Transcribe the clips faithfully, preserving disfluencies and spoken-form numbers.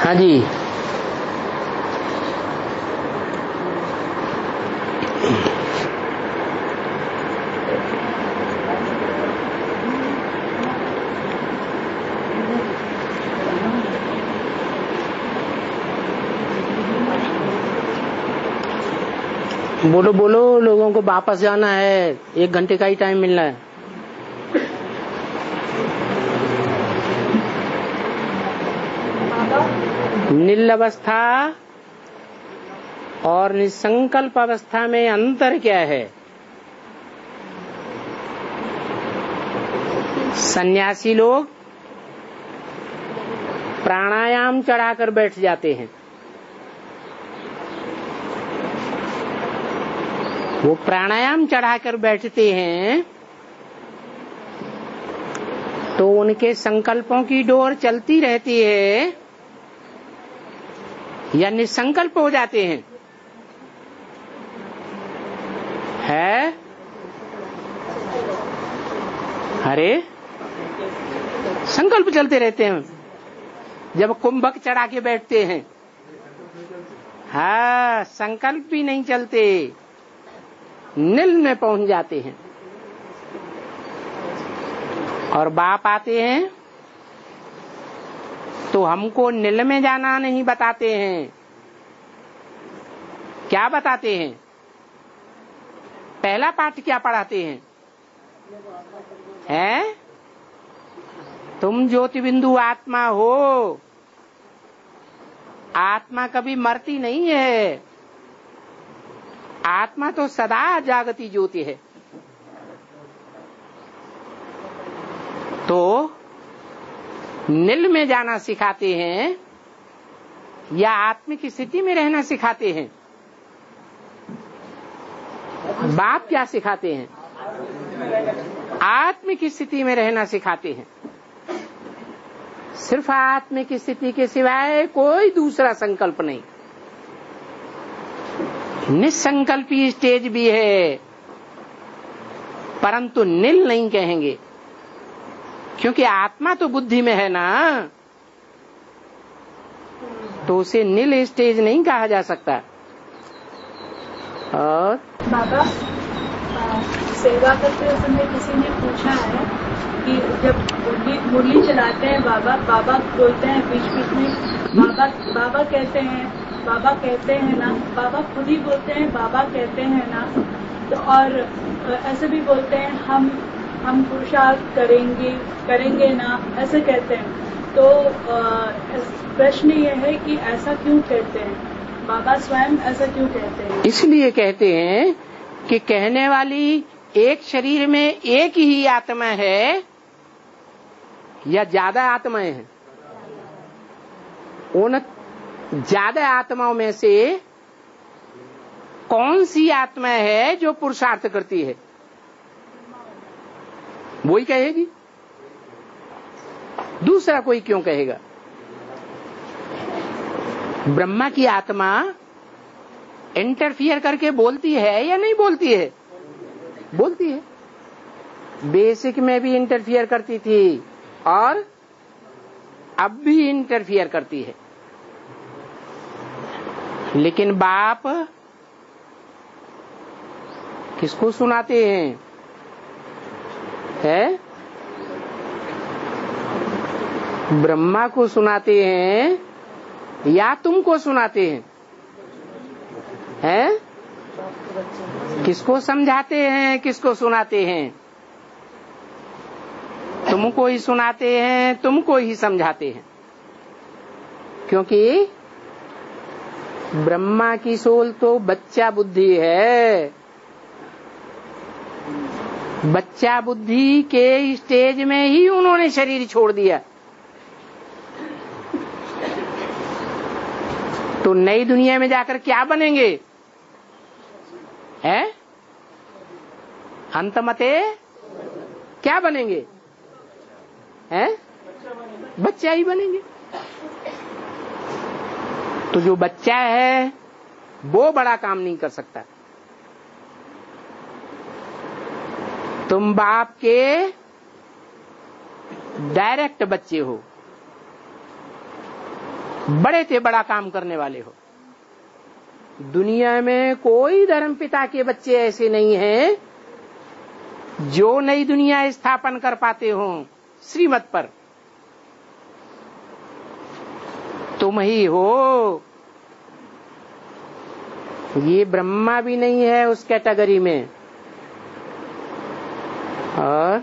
हाँ जी। बोलो बोलो, लोगों को वापस जाना है, एक घंटे का ही टाइम मिलना है। निल अवस्था और निसंकल्प अवस्था में अंतर क्या है? सन्यासी लोग प्राणायाम चढ़ाकर बैठ जाते हैं। वो प्राणायाम चढ़ाकर बैठते हैं तो उनके संकल्पों की डोर चलती रहती है या निसंकल्प हो जाते हैं? है? अरे संकल्प चलते रहते हैं। जब कुंभक चढ़ा के बैठते हैं, हाँ, संकल्प भी नहीं चलते, नील में पहुंच जाते हैं। और बाप आते हैं तो हमको नील में जाना नहीं बताते हैं। क्या बताते हैं? पहला पाठ क्या पढ़ाते हैं? हैं? तुम ज्योति बिंदु आत्मा हो। आत्मा कभी मरती नहीं है। आत्मा तो सदा जागती ज्योति है। तो नील में जाना सिखाते हैं या आत्मिक स्थिति में रहना सिखाते हैं? बाप क्या सिखाते हैं? आत्मिक स्थिति में रहना सिखाते हैं। सिर्फ आत्मिक स्थिति के सिवाय कोई दूसरा संकल्प नहीं। निसंकल्पी स्टेज भी है, परंतु नील नहीं कहेंगे, क्योंकि आत्मा तो बुद्धि में है ना, तो उसे नील स्टेज नहीं कहा जा सकता। और बाबा, सेवा करते समय किसी ने पूछा है कि जब मुरली मुरली चलाते हैं बाबा बाबा बोलते हैं बीच बीच में, बाबा बाबा कहते हैं, बाबा कहते हैं ना, बाबा खुद ही बोलते हैं बाबा कहते हैं ना, तो और ऐसे भी बोलते हैं हम हम पुरुषार्थ करेंगे करेंगे ना, ऐसे कहते हैं। तो प्रश्न ये है कि ऐसा क्यों कहते हैं? बाबा स्वयं ऐसा क्यों कहते हैं? इसलिए कहते हैं कि कहने वाली एक शरीर में एक ही आत्मा है या ज्यादा आत्माएं हैं? उन ज्यादा आत्माओं में से कौन सी आत्मा है जो पुरुषार्थ करती है? वही कहेगी, दूसरा कोई क्यों कहेगा? ब्रह्मा की आत्मा इंटरफियर करके बोलती है या नहीं बोलती है? बोलती है। बेसिक में भी इंटरफियर करती थी और अब भी इंटरफियर करती है। लेकिन बाप किसको सुनाते हैं? है? ब्रह्मा को सुनाते हैं या तुमको सुनाते हैं? हैं? किसको समझाते हैं, किसको सुनाते हैं? तुमको ही सुनाते हैं, तुमको ही समझाते हैं। क्योंकि ब्रह्मा की सोल तो बच्चा बुद्धि है। बच्चा बुद्धि के स्टेज में ही उन्होंने शरीर छोड़ दिया। तो नई दुनिया में जाकर क्या बनेंगे? हैं? अंतमते क्या बनेंगे? हैं? बच्चा ही बनेंगे। तो जो बच्चा है वो बड़ा काम नहीं कर सकता। तुम बाप के डायरेक्ट बच्चे हो। बड़े से बड़ा काम करने वाले हो। दुनिया में कोई धर्म पिता के बच्चे ऐसे नहीं हैं जो नई दुनिया स्थापन कर पाते हो श्रीमत पर। तुम ही हो। ये ब्रह्मा भी नहीं है उस कैटेगरी में। और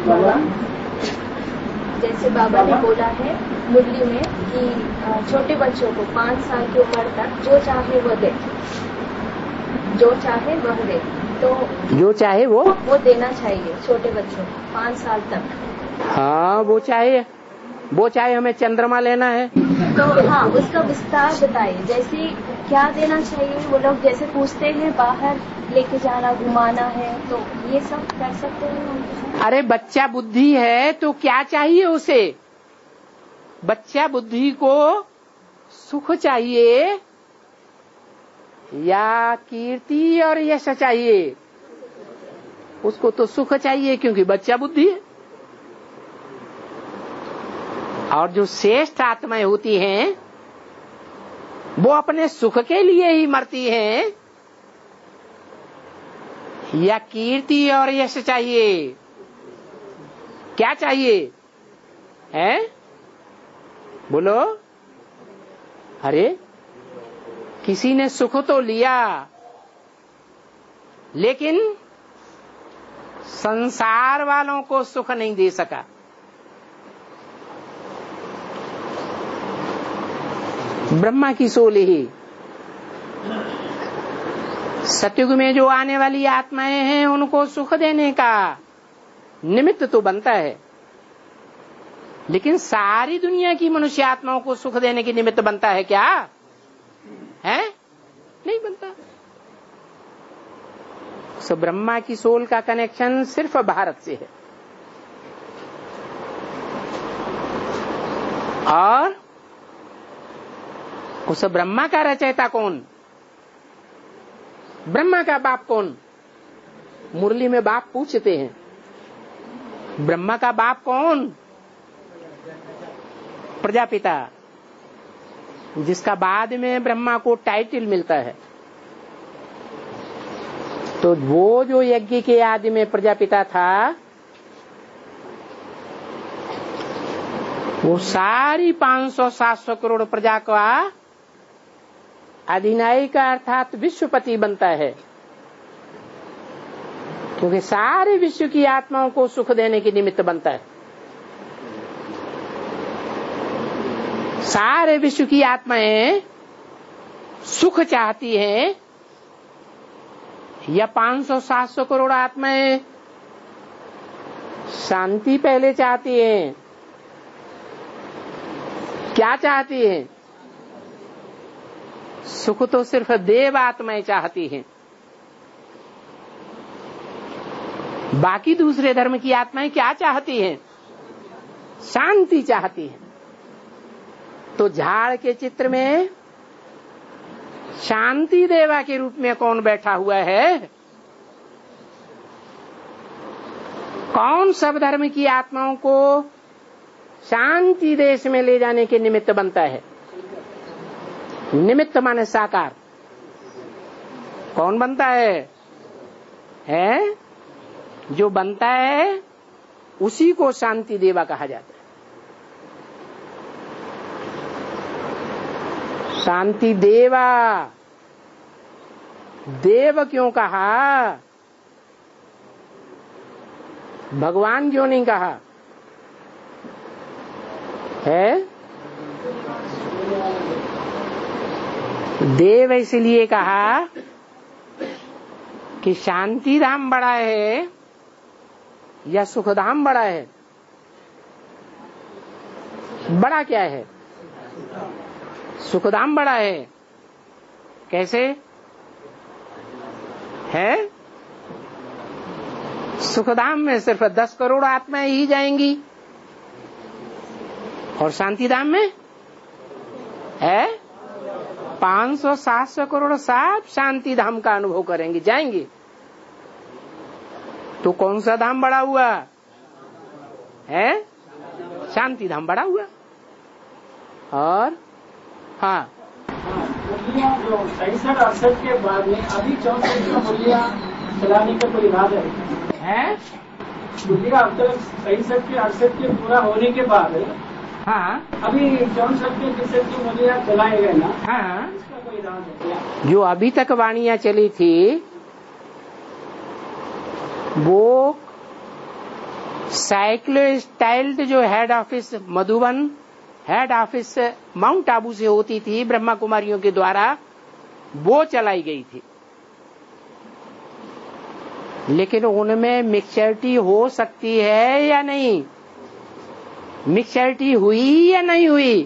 जैसे बाबा ने बोला है मुरली में कि छोटे बच्चों को पाँच साल की उम्र तक जो चाहे वो दे, जो चाहे वह दे, तो जो चाहे वो वो देना चाहिए छोटे बच्चों को पाँच साल तक। हाँ, वो चाहे वो चाहे हमें चंद्रमा लेना है तो हाँ, उसका विस्तार बताइए। जैसे क्या देना चाहिए? वो लोग जैसे पूछते हैं बाहर लेके जाना, घुमाना है, तो ये सब कर सकते हैं? अरे बच्चा बुद्धि है तो क्या चाहिए उसे? बच्चा बुद्धि को सुख चाहिए या कीर्ति और यश चाहिए? उसको तो सुख चाहिए क्योंकि बच्चा बुद्धि है। और जो श्रेष्ठ आत्माएं होती हैं वो अपने सुख के लिए ही मरती हैं या कीर्ति और यश चाहिए? क्या चाहिए? हैं? बोलो। अरे किसी ने सुख तो लिया लेकिन संसार वालों को सुख नहीं दे सका। ब्रह्मा की सोल ही सतयुग में जो आने वाली आत्माएं हैं उनको सुख देने का निमित्त तो बनता है, लेकिन सारी दुनिया की मनुष्य आत्माओं को सुख देने की निमित्त बनता है क्या? है? नहीं बनता। सो ब्रह्मा की सोल का कनेक्शन सिर्फ भारत से है। और उस ब्रह्मा का रचयिता कौन? ब्रह्मा का बाप कौन? मुरली में बाप पूछते हैं। ब्रह्मा का बाप कौन? प्रजापिता, जिसका बाद में ब्रह्मा को टाइटल मिलता है। तो वो जो यज्ञ के आदि में प्रजापिता था वो सारी पांच सौ सात सौ करोड़ प्रजा का अधिनायक अर्थात विश्वपति बनता है, क्योंकि सारे विश्व की आत्माओं को सुख देने के निमित्त बनता है। सारे विश्व की आत्माएं सुख चाहती हैं या पांच सौ सात सौ करोड़ आत्माएं शांति पहले चाहती हैं? क्या चाहती हैं? सुख तो सिर्फ देव आत्माएं चाहती हैं। बाकी दूसरे धर्म की आत्माएं क्या चाहती हैं? शांति चाहती हैं। तो झाड़ के चित्र में शांति देवा के रूप में कौन बैठा हुआ है? कौन सब धर्म की आत्माओं को शांति देश में ले जाने के निमित्त बनता है? निमित्त माने साकार। कौन बनता है? है जो बनता है उसी को शांति देवा कहा जाता है। शांति देवा। देव क्यों कहा? भगवान क्यों नहीं कहा है? देव इसलिए कहा कि शांति धाम बड़ा है या सुख धाम बड़ा है? बड़ा क्या है? सुखधाम बड़ा है। कैसे है? सुखधाम में सिर्फ दस करोड़ आत्माएं ही जाएंगी और शांति धाम में है पांच सौ सात सौ करोड़ सब शांति धाम का अनुभव करेंगे, जाएंगे। तो कौन सा धाम बड़ा हुआ है? शांति धाम बड़ा हुआ। और हाँ मूल्य जो पैंसठ अड़सठ के बाद में अभी चौसठ का मूल्य चलाने का कोई इरादा है? मूल्य अब तक पैंसठ के अड़सठ के पूरा होने के बाद हाँ अभी चौसठ के फीसद की मूल्य चलाए गए ना, हाँ इसका कोई इरादा है? जो अभी तक वाणियां चली थी वो साइक्लो स्टाइल्ड जो head office Madhuban, head office Mount Abu से होती थी ब्रह्मा कुमारियों के द्वारा, वो चलाई गई थी। लेकिन उनमें मिक्सचरिटी हो सकती है या नहीं, मिक्सचरिटी हुई या नहीं हुई?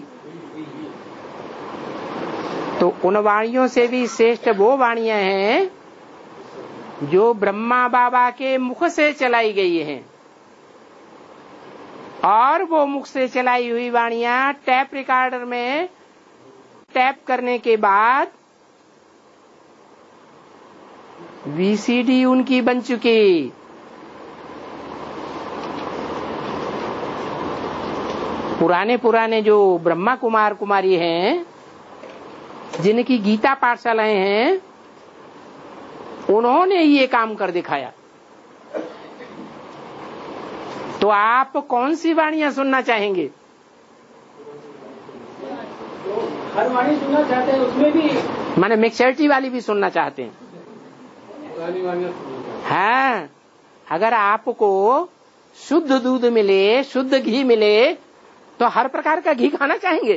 तो उन वाणियों से भी श्रेष्ठ वो वाणियां हैं जो ब्रह्मा बाबा के मुख से चलाई गई हैं, और वो मुख से चलाई हुई वाणियां टैप रिकॉर्डर में टैप करने के बाद वीसीडी उनकी बन चुकी। पुराने पुराने जो ब्रह्मा कुमार कुमारी हैं, जिनकी गीता पाठशालाएं हैं, उन्होंने ये काम कर दिखाया। तो आप कौन सी वाणियां सुनना चाहेंगे? हर वाणी सुनना चाहते हैं, उसमें भी माने मिक्सचरिटी वाली भी सुनना चाहते हैं। हाँ, अगर आपको शुद्ध दूध मिले, शुद्ध घी मिले, तो हर प्रकार का घी खाना चाहेंगे।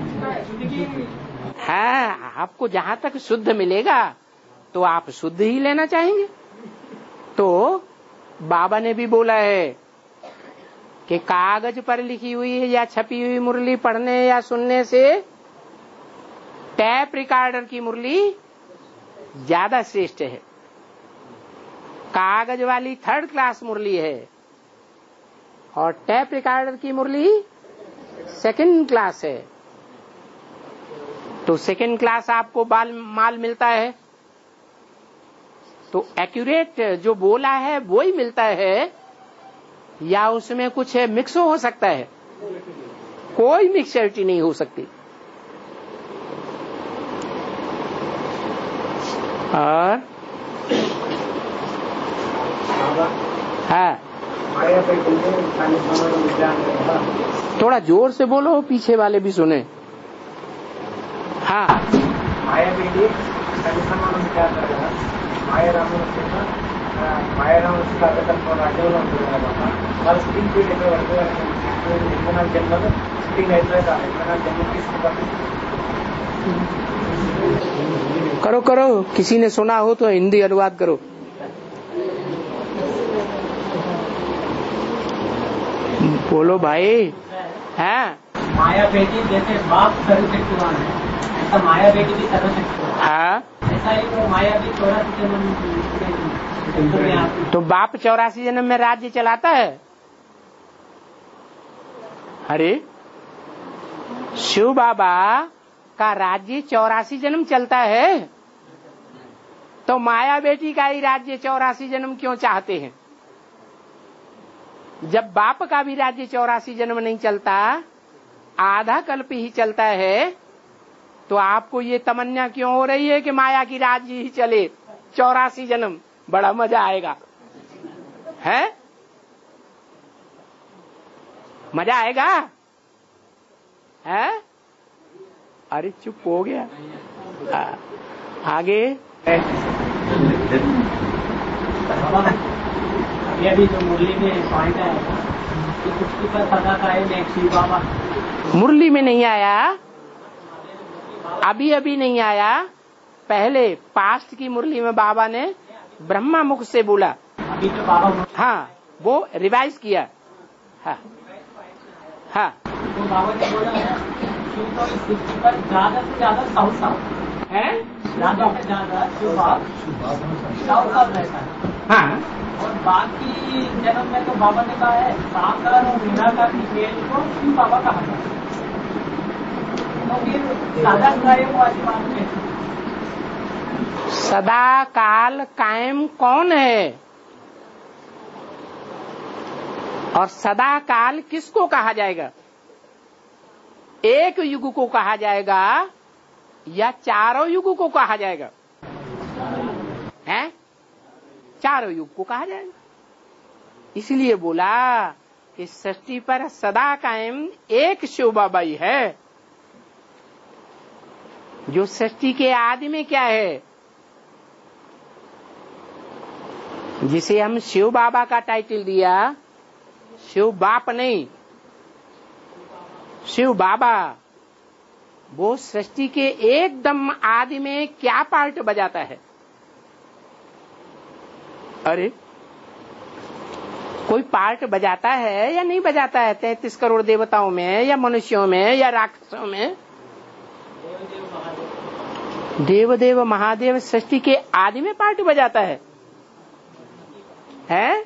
हाँ, आपको जहाँ तक शुद्ध मिलेगा तो आप शुद्ध ही लेना चाहेंगे। तो बाबा ने भी बोला है कि कागज पर लिखी हुई या छपी हुई मुरली पढ़ने या सुनने से टैप रिकॉर्डर की मुरली ज्यादा श्रेष्ठ है। कागज वाली थर्ड क्लास मुरली है और टैप रिकॉर्डर की मुरली सेकंड क्लास है। तो सेकंड क्लास आपको बाल माल मिलता है, तो एक्यूरेट जो बोला है वो ही मिलता है, या उसमें कुछ मिक्स हो सकता है? कोई मिक्सचरिटी नहीं हो सकती। और हाँ, थोड़ा जोर से बोलो, पीछे वाले भी सुने। हाँ, माया बेटी क्या करेगा? माया राम माया राम उसका राज्य और स्क्रीन पे जन्म स्क्रीन जन्म करो करो, किसी ने सुना हो तो हिंदी अनुवाद करो। बोलो भाई। हाँ, माया बेटी जैसे बाप सर्वशक्तिवान है, ऐसा माया बेटी भी सर्वशक्तिवान। हाँ, ऐसा ही वो माया भी चौरासी जन्म। तो बाप चौरासी जन्म में राज्य चलाता है? अरे, शिव बाबा का राज्य चौरासी जन्म चलता है, तो माया बेटी का ही राज्य चौरासी जन्म क्यों चाहते हैं? जब बाप का भी राज्य चौरासी जन्म नहीं चलता, आधा कल्प ही चलता है, तो आपको ये तमन्ना क्यों हो रही है कि माया की राज्य ही चले चौरासी जन्म? बड़ा मजा आएगा, है? मजा आएगा, है? अरे चुप हो गया। आ, आगे ये भी जो मुरली में पॉइंट है कि कुछ पर सदा का है शिव बाबा, मुरली में नहीं आया, अभी अभी नहीं आया, पहले पास्ट की मुरली में बाबा ने ब्रह्मा मुख से बोला। अभी तो बाबा, हाँ, वो रिवाइज किया। हाँ हाँ, तो बाबा ने बोला शिव तो इस सृष्टि पर ज्यादा से ज्यादा साउथ साउथ है, ज्यादा से ज्यादा शिव साउथ साउथ रहता है। हाँ, और बाकी जन्म में तो बाबा ने कहा है साकार और निराकार की खेल को शिव बाबा कहा जाता है। तो फिर सादा वो आशीर्वाद में सदा काल कायम कौन है? और सदा काल किसको कहा जाएगा? एक युग को कहा जाएगा या चारों युग को कहा जाएगा? हैं? चारों युग को कहा जाएगा। इसलिए बोला कि सृष्टि पर सदा कायम एक शिव बाबा ही है, जो सृष्टि के आदि में क्या है, जिसे हम शिव बाबा का टाइटल दिया, शिव बाप नहीं, शिव बाबा, वो सृष्टि के एकदम आदि में क्या पार्ट बजाता है? अरे कोई पार्ट बजाता है या नहीं बजाता है? तैतीस करोड़ देवताओं में या मनुष्यों में या राक्षसों में? देव देव महादेव सृष्टि के आदि में पार्ट बजाता है, है?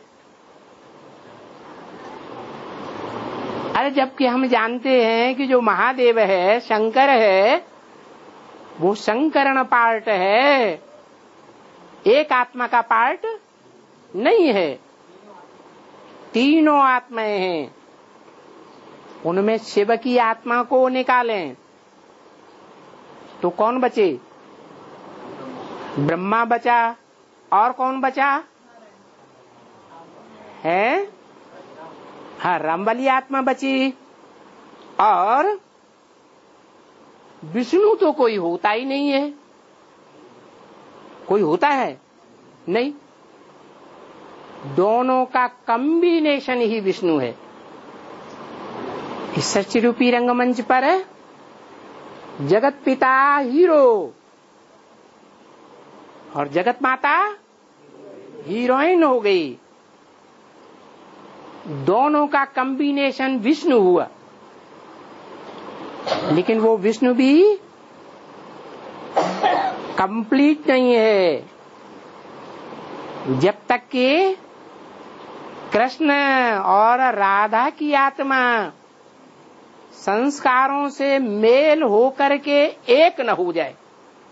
अरे जबकि हम जानते हैं कि जो महादेव है, शंकर है, वो शंकरण पार्ट है, एक आत्मा का पार्ट नहीं है। तीनों आत्माएं हैं, उनमें शिव की आत्मा को निकालें तो कौन बचे? ब्रह्मा बचा, और कौन बचा है? हाँ, राम वाली आत्मा बची, और विष्णु तो कोई होता ही नहीं है। कोई होता है? नहीं, दोनों का कॉम्बिनेशन ही विष्णु है। इस सृष्टि रूपी रंगमंच पर जगत पिता हीरो और जगत माता हीरोइन हो गई। दोनों का कॉम्बिनेशन विष्णु हुआ, लेकिन वो विष्णु भी कंप्लीट नहीं है जब तक कि कृष्ण और राधा की आत्मा संस्कारों से मेल होकर के एक न हो जाए।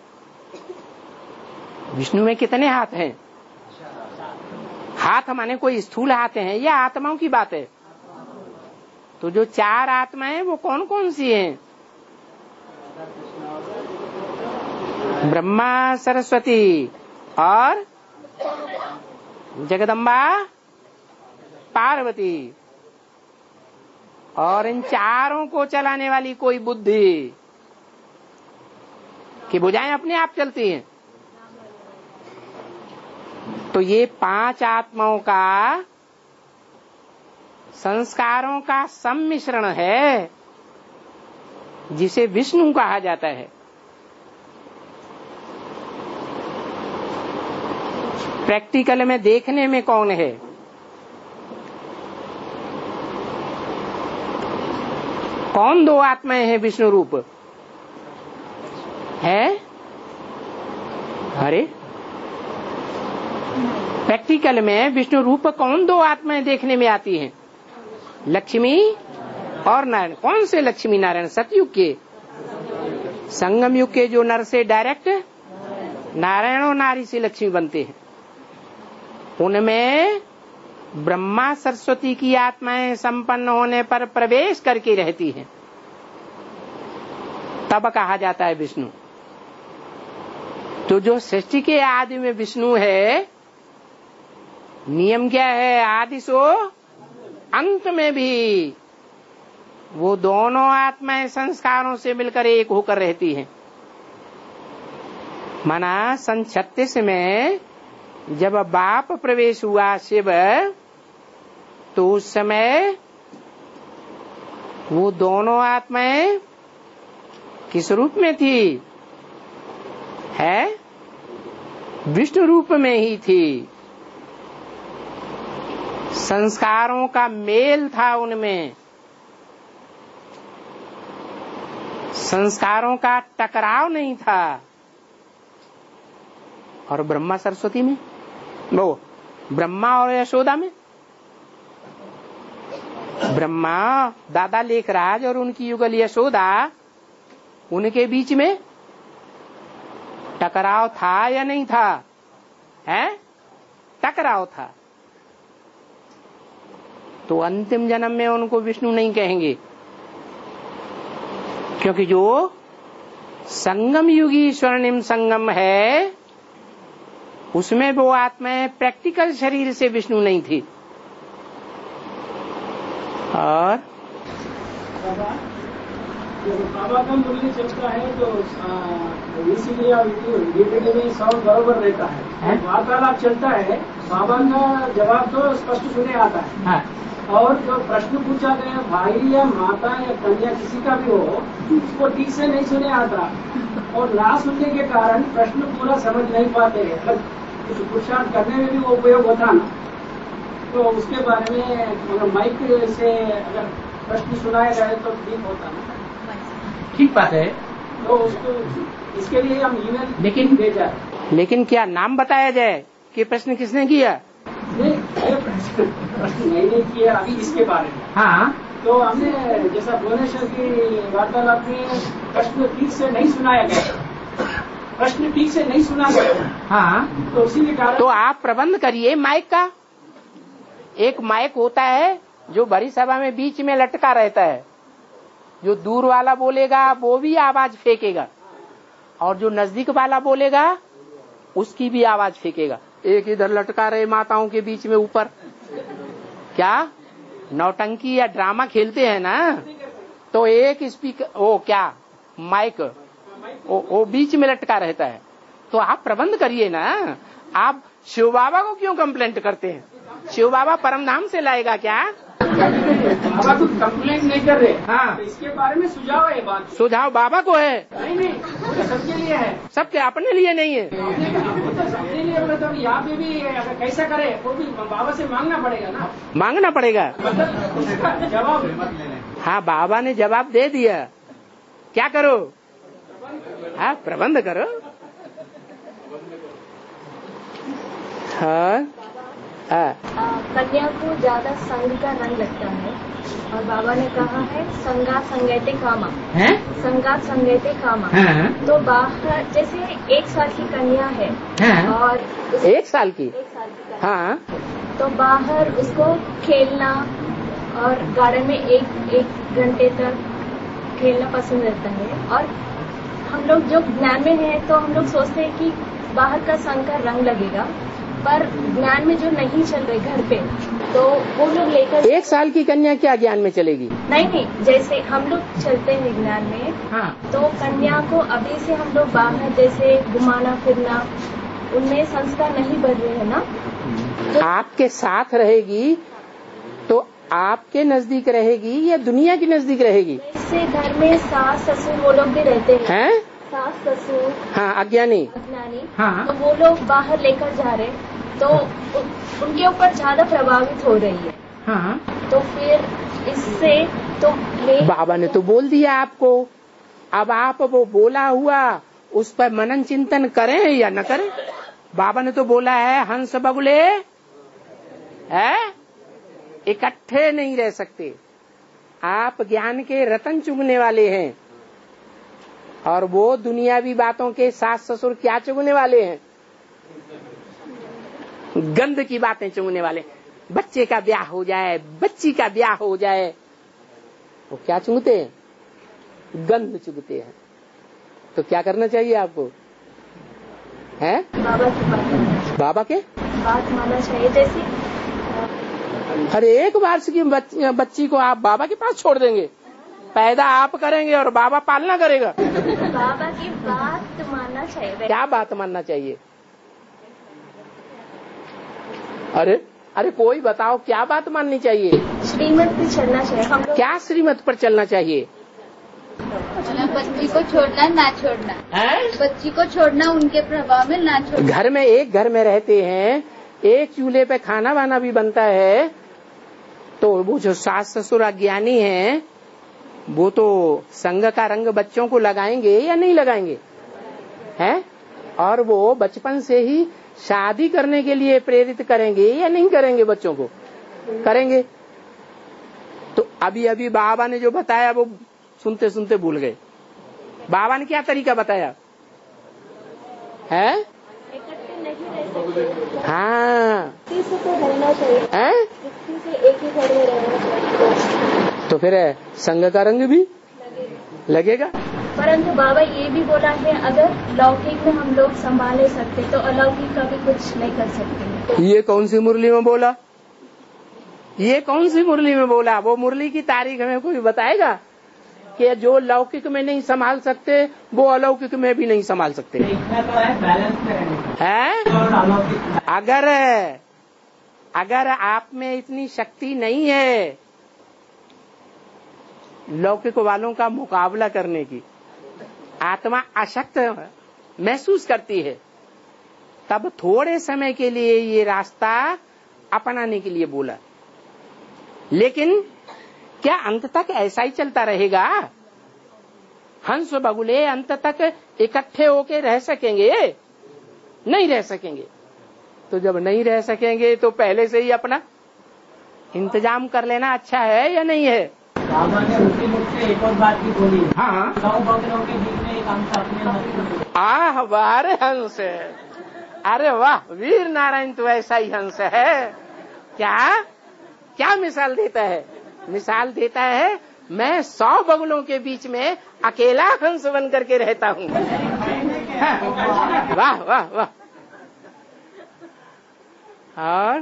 विष्णु में कितने हाथ हैं? हाथ माने कोई स्थूल हाथ हैं या आत्माओं की बात है? तो जो चार आत्माएं वो कौन कौन सी हैं? ब्रह्मा, सरस्वती और जगदम्बा पार्वती। और इन चारों को चलाने वाली कोई बुद्धि कि भुजाएं अपने आप चलती हैं। तो ये पांच आत्माओं का संस्कारों का सम्मिश्रण है, जिसे विष्णु कहा जाता है। प्रैक्टिकल में देखने में कौन है? कौन दो आत्माएं हैं विष्णु रूप? है? अरे प्रैक्टिकल में विष्णु रूप कौन दो आत्माएं देखने में आती हैं? लक्ष्मी और नारायण। कौन से लक्ष्मी नारायण? सतयुग के, संगम युग के जो नर से डायरेक्ट नारायण और नारी से लक्ष्मी बनते हैं, उनमें ब्रह्मा सरस्वती की आत्माएं संपन्न होने पर प्रवेश करके रहती हैं, तब कहा जाता है विष्णु। तो जो सृष्टि के आदि में विष्णु है, नियम क्या है? आदि सो अंत में भी वो दोनों आत्माएं संस्कारों से मिलकर एक होकर रहती हैं। माना सन छत्तीस में जब बाप प्रवेश हुआ शिव, तो उस समय वो दोनों आत्माएं किस रूप में थी? है? विष्णु रूप में ही थी। संस्कारों का मेल था उनमें, संस्कारों का टकराव नहीं था। और ब्रह्मा सरस्वती में, वो ब्रह्मा और यशोदा में, ब्रह्मा दादा लेखराज और उनकी युगल यशोदा, उनके बीच में टकराव था या नहीं था? है? टकराव था। तो अंतिम जन्म में उनको विष्णु नहीं कहेंगे, क्योंकि जो संगम युगी स्वर्णिम संगम है, उसमें वो आत्माएं प्रैक्टिकल शरीर से विष्णु नहीं थी। और बाबा का मूल्य चलता है तो इसीलिए वीडियो में साउंड बराबर रहता है। वार्तालाप चलता है, बाबा का जवाब तो स्पष्ट सुने आता है। हाँ। और जो प्रश्न पूछा गया भाई या माता या कन्या किसी का भी हो, उसको ठीक से नहीं सुने आता और ना सुनने के कारण प्रश्न पूरा समझ नहीं पाते हैं। अगर कुछ पुरुषार्थ करने में भी वो उपयोग होता ना, तो उसके बारे में माइक से अगर प्रश्न सुनाया जाए तो ठीक होता ना। ठीक बात है। तो उसको इसके लिए हम ईमेल लेकिन दे जाए, लेकिन क्या नाम बताया जाए कि प्रश्न किसने किया? नहीं, प्रश्न प्रश्न नहीं किया अभी इसके बारे में। हाँ, तो हमने जैसा भुवनेश्वर की वार्तालाप में प्रश्न ठीक से नहीं सुनाया गया, प्रश्न ठीक से नहीं सुना गया। हाँ, तो उसी के कारण तो आप प्रबंध करिए माइक का। एक माइक होता है जो बड़ी सभा में बीच में लटका रहता है, जो दूर वाला बोलेगा वो भी आवाज फेंकेगा और जो नजदीक वाला बोलेगा उसकी भी आवाज फेंकेगा। एक इधर लटका रहे माताओं के बीच में ऊपर, क्या नौटंकी या ड्रामा खेलते हैं ना, तो एक स्पीकर वो क्या माइक वो, वो बीच में लटका रहता है। तो आप प्रबंध करिए ना। आप शिव बाबा को क्यों कंप्लेंट करते हैं? शिव बाबा परम धाम से लाएगा क्या? बाबा तो कंप्लेंट नहीं कर रहे। हाँ, तो इसके बारे में सुझाव है। बात सुझाव बाबा को है? नहीं नहीं, सबके लिए है। सबके अपने लिए नहीं है। तो सबके लिए बोले तो यहाँ पे भी अगर कैसा करे वो भी बाबा से मांगना पड़ेगा ना। मांगना पड़ेगा, मतलब उसका जवाब। हाँ, बाबा ने जवाब दे दिया, क्या करो? हाँ, प्रबंध करो। हाँ, हाँ। कन्या को ज्यादा संग का रंग लगता है और बाबा ने कहा है संगा संगैते कामा है, संगा संगैते कामा। हाँ। तो बाहर जैसे एक साल की कन्या है। हाँ। और एक साल की एक साल की हाँ, तो बाहर उसको खेलना और गार्डन में एक एक घंटे तक खेलना पसंद रहता है। और हम लोग जो ज्ञान में है तो हम लोग सोचते हैं कि बाहर का संग का रंग लगेगा, पर ज्ञान में जो नहीं चल रहे घर पे, तो वो लोग लेकर। एक साल की कन्या क्या ज्ञान में चलेगी? नहीं नहीं, जैसे हम लोग चलते हैं ज्ञान में। हाँ। तो कन्या को अभी से हम लोग बाहर जैसे घुमाना फिरना, उनमें संस्कार नहीं बढ़ रहे हैं ना। तो आपके साथ रहेगी तो आपके नजदीक रहेगी या दुनिया के नजदीक रहेगी? जैसे घर में सास ससुर वो लोग भी रहते हैं। हैं? सास ससुर। हाँ, अज्ञानी अज्ञानी। हाँ। तो वो लोग बाहर लेकर जा रहे, तो उनके ऊपर ज्यादा प्रभावित हो रही है। हाँ। तो फिर इससे तो बाबा ने तो बोल दिया आपको, अब आप वो बोला हुआ उस पर मनन चिंतन करें या न करें। बाबा ने तो बोला है हंस बगुले है इकट्ठे नहीं रह सकते। आप ज्ञान के रतन चुगने वाले हैं और वो दुनियावी बातों के सास ससुर क्या चुगने वाले हैं? गंद की बातें चुगने वाले। बच्चे का ब्याह हो जाए, बच्ची का ब्याह हो जाए, वो क्या चुगते हैं? गंद चुगते हैं। तो क्या करना चाहिए आपको? हैं? बाबा की बात बाबा के बात मानना चाहिए। जैसे अरे एक वर्ष की बच्ची, बच्ची को आप बाबा के पास छोड़ देंगे? पैदा आप करेंगे और बाबा पालना करेगा। बाबा की बात मानना चाहिए। क्या बात मानना चाहिए? अरे अरे कोई बताओ, क्या बात माननी चाहिए? श्रीमत पे चलना चाहिए। हम लोग क्या श्रीमत पर चलना चाहिए? बच्ची को छोड़ना ना छोड़ना है? बच्ची को छोड़ना, उनके प्रभाव में ना छोड़ना। घर में एक घर में रहते हैं, एक चूल्हे पे खाना वाना भी बनता है, तो वो जो सास ससुर अज्ञानी हैं वो तो संग का रंग बच्चों को लगाएंगे या नहीं लगाएंगे? हैं? और वो बचपन से ही शादी करने के लिए प्रेरित करेंगे या नहीं करेंगे? बच्चों को करेंगे। तो अभी अभी बाबा ने जो बताया वो सुनते सुनते भूल गए। बाबा ने क्या तरीका बताया है? हाँ, किसी से तो रहना चाहिए। हैं? किसी से एक ही घर में रहना चाहिए। तो फिर संग का रंग भी लगेगा, लगेगा? परंतु बाबा ये भी बोला है अगर लौकिक में हम लोग संभाले सकते तो अलौकिक का भी कुछ नहीं कर सकते। ये कौन सी मुरली में बोला? ये कौन सी मुरली में बोला? वो मुरली की तारीख हमें कोई बताएगा कि जो लौकिक में नहीं संभाल सकते वो अलौकिक में भी नहीं संभाल सकते है? अगर अगर आप में इतनी शक्ति नहीं है लौकिक वालों का मुकाबला करने की, आत्मा अशक्त महसूस करती है, तब थोड़े समय के लिए ये रास्ता अपनाने के लिए बोला। लेकिन क्या अंत तक ऐसा ही चलता रहेगा? हंस बगुले अंत तक इकट्ठे होके रह सकेंगे? नहीं रह सकेंगे। तो जब नहीं रह सकेंगे तो पहले से ही अपना इंतजाम कर लेना अच्छा है या नहीं है? बाबा ने उसी मुख से एक और बात भी बोली। हाँ, सौ बगलों के बीच में एक अंश अपने आह बारे हंस है। अरे वाह, वीर नारायण तो ऐसा ही हंस है। क्या क्या मिसाल देता है? मिसाल देता है मैं सौ बगलों के बीच में अकेला हंस बन करके रहता हूँ। वाह वाह वाह। और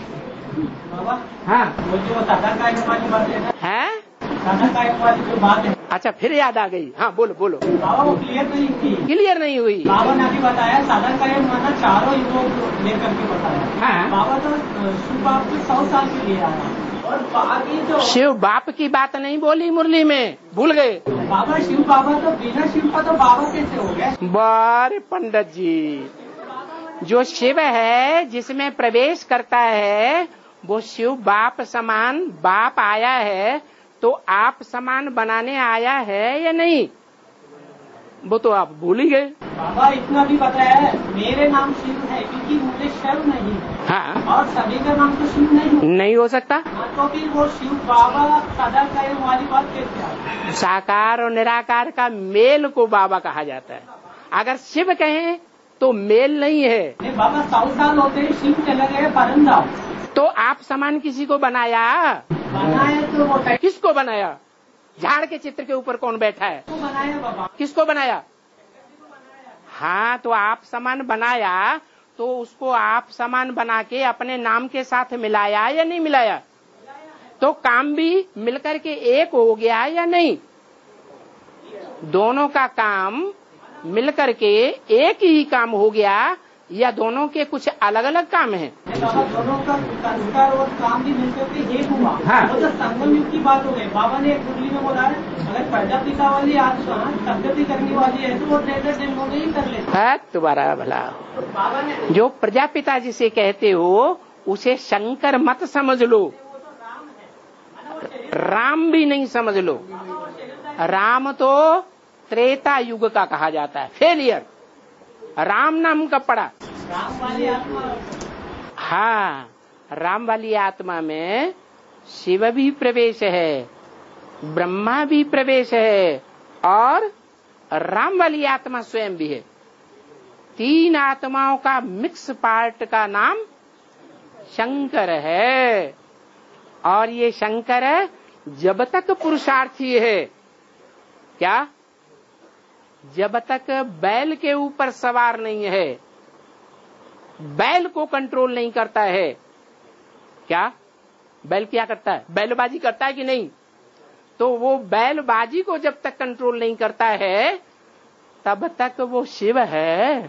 हाँ, वो जो सादा कायम वाली बात है है? सादा कायम वाली जो बात है, अच्छा फिर याद आ गई। हाँ बोलो बोलो। बाबा वो क्लियर नहीं थी। क्लियर नहीं हुई। बाबा ने अभी बताया सादा कायम माना चारों युगों लेकर के बताया। हाँ। बाबा तो शिव बाप को सौ साल के लिए आया और बाकी तो शिव बाप की बात नहीं बोली मुरली में, भूल गए। बाबा शिव बाबा तो बिना शिव का तो बाबा कैसे हो गया? बारे पंडित जी, जो शिव है जिसमें प्रवेश करता है वो शिव बाप समान बाप आया है, तो आप समान बनाने आया है या नहीं? वो तो आप भूल ही गए। बाबा इतना भी बताया है मेरे नाम शिव है क्योंकि मुझे शिव नहीं है। हाँ, और सभी का नाम तो शिव नहीं है। नहीं हो सकता। तो फिर वो शिव बाबा सदा कायम वाली बात कैसे आ? साकार और निराकार का मेल को बाबा कहा जाता है। अगर शिव कहें तो मेल नहीं है। नहीं बाबा सौ साल होते ही शिव चले गए परंदा। तो आप समान किसी को बनाया? बनाया तो वो किसको बनाया? झाड़ के चित्र के ऊपर कौन बैठा है? तो बनाया बाबा। किसको बनाया? हाँ, तो आप समान बनाया तो उसको आप समान बना के अपने नाम के साथ मिलाया या नहीं मिलाया? तो काम भी मिलकर के एक हो गया या नहीं? दोनों का काम मिलकर के एक ही काम हो गया या दोनों के कुछ अलग अलग काम हैं? बाबा दोनों का संस्कार और काम भी मिलकर के एक हुआ। हाँ। वो तो संगम युग की बात हो गई। बाबा ने एक मुरली में बोला है अगर प्रजापिता वाली आत्मा संगति करने वाली है तो वो ट्रेजर जन्मों में ही कर लेते है। तुम्हारा भला तो बाबा ने जो प्रजापिता जिसे कहते हो उसे शंकर मत समझ लो, राम भी नहीं समझ लो। राम तो त्रेता युग का कहा जाता है, फेलियर। राम नाम का पड़ा। राम वाली आत्मा। हाँ, राम वाली आत्मा में शिव भी प्रवेश है, ब्रह्मा भी प्रवेश है और राम वाली आत्मा स्वयं भी है। तीन आत्माओं का मिक्स पार्ट का नाम शंकर है। और ये शंकर जब तक पुरुषार्थी है, क्या? जब तक बैल के ऊपर सवार नहीं है, बैल को कंट्रोल नहीं करता है। क्या बैल क्या करता है? बैलबाजी करता है कि नहीं? तो वो बैलबाजी को जब तक कंट्रोल नहीं करता है तब तक वो शिव है।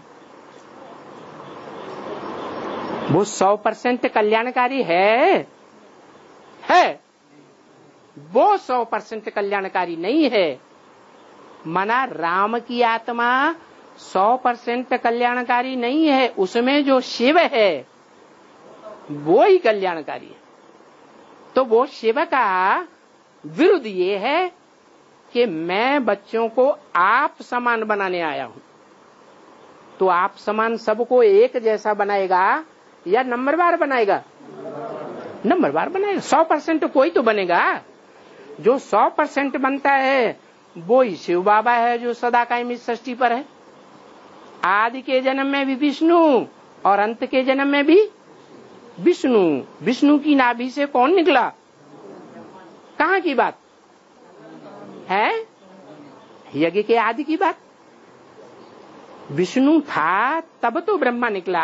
वो सौ परसेंट कल्याणकारी है है वो सौ परसेंट कल्याणकारी नहीं है। मना राम की आत्मा सौ परसेंट कल्याणकारी नहीं है, उसमें जो शिव है वो ही कल्याणकारी है। तो वो शिव का विरुद्ध ये है कि मैं बच्चों को आप समान बनाने आया हूं। तो आप समान सबको एक जैसा बनाएगा या नंबरवार बनाएगा? नंबरवार बनाएगा। सौ परसेंट कोई तो बनेगा। जो सौ परसेंट बनता है वो ही शिव बाबा है जो सदा कायम इस सृष्टि पर है। आदि के जन्म में भी विष्णु और अंत के जन्म में भी विष्णु। विष्णु की नाभि से कौन निकला? कहाँ की बात है? यज्ञ के आदि की बात। विष्णु था तब तो ब्रह्मा निकला,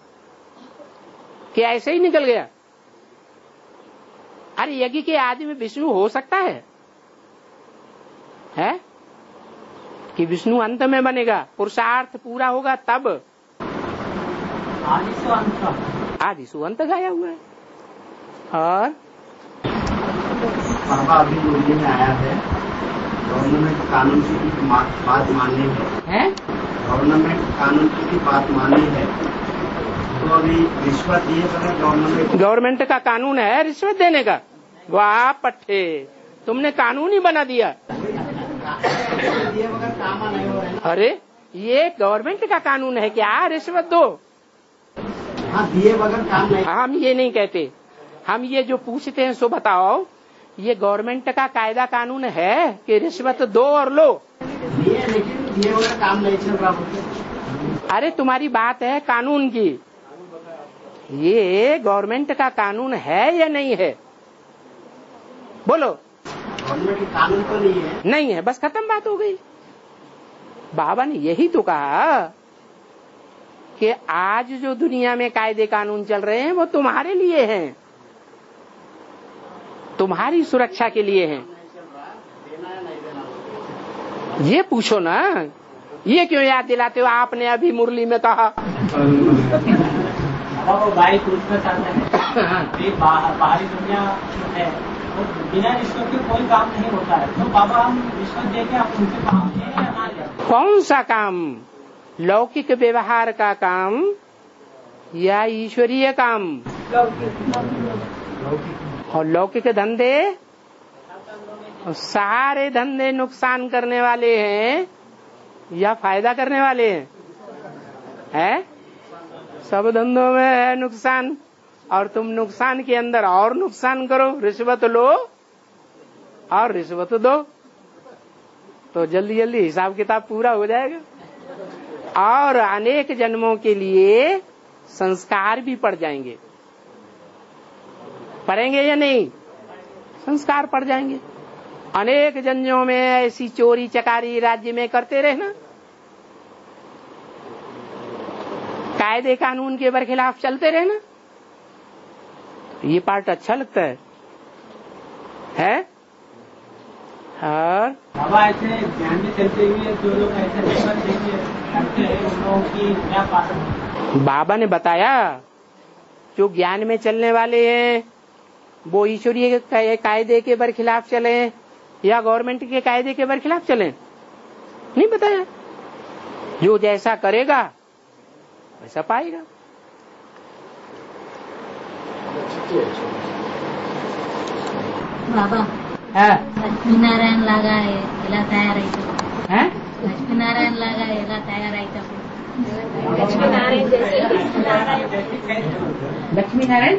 कि ऐसे ही निकल गया? अरे यज्ञ के आदि में विष्णु हो सकता है, है? कि विष्णु अंत में बनेगा, पुरुषार्थ पूरा होगा तब। आदि से अंत, आदि से अंत गाया हुआ है। और बाबा अभी मुरली में आया है, गवर्नमेंट कानून की बात माननी है, गवर्नमेंट कानून की बात माननी है, तो अभी रिश्वत दिए बगैर गवर्नमेंट गवर्नमेंट का कानून है रिश्वत देने का? वाह पट्टे, तुमने कानून ही बना दिया। दिए बगैर काम नहीं हो रहे। अरे ये गवर्नमेंट का कानून है क्या रिश्वत दो? हाँ, दिए बगैर काम नहीं। हम ये नहीं कहते, हम ये जो पूछते हैं सो बताओ, ये गवर्नमेंट का कायदा कानून है कि रिश्वत दो और लो? दिए, लेकिन दिए बगैर काम नहीं चल रहा। अरे तुम्हारी बात है कानून की, ये गवर्नमेंट का कानून है या नहीं है? बोलो। गवर्नमेंट का कानून तो नहीं है। नहीं है, बस खत्म बात हो गई। बाबा ने यही तो कहा कि आज जो दुनिया में कायदे कानून चल रहे हैं वो तुम्हारे लिए हैं, तुम्हारी सुरक्षा के लिए हैं। ये पूछो ना, ये क्यों याद दिलाते हो? आपने अभी मुरली में कहा वो भाई पूछना चाहते हैं, बाहरी दुनिया है तो बिना रिश्वत के कोई काम नहीं होता है, तो बाबा हम रिश्वत देके आप उनसे काम लें या ना लें? कौन सा काम? लौकिक व्यवहार का काम या ईश्वरीय काम? और लौकिक धंधे, सारे धंधे नुकसान करने वाले हैं या फायदा करने वाले हैं? है? सब धंधों में है नुकसान, और तुम नुकसान के अंदर और नुकसान करो, रिश्वत लो और रिश्वत दो, तो जल्दी जल्दी हिसाब किताब पूरा हो जाएगा और अनेक जन्मों के लिए संस्कार भी पड़ जाएंगे। पढ़ेंगे या नहीं? संस्कार पड़ जाएंगे। अनेक जन्मों में ऐसी चोरी चकारी राज्य में करते रहना, कायदे कानून के बरखिलाफ चलते रहना, ये पार्ट अच्छा लगता है, है? और बाबा ऐसे ध्यान में चलते हुए जो लोग ऐसे करते हैं उन लोगों की क्या पालन? बाबा ने बताया जो ज्ञान में चलने वाले हैं वो ईश्वरीय कायदे के बरखिलाफ चले या गवर्नमेंट के कायदे के बरखिलाफ चले? नहीं बताया। जो जैसा करेगा वैसा पाएगा। बाबा ಲಕ್ಷ್ಮೀನಾರಾಯಣ लागा ಎಲ್ಲ ತಯಾರಾಯ್ತು ಲಕ್ಷ್ಮೀನಾರಾಯಣ लागा ಎಲ್ಲ ತಯಾರಾಯ್ತು लक्ष्मी नारायण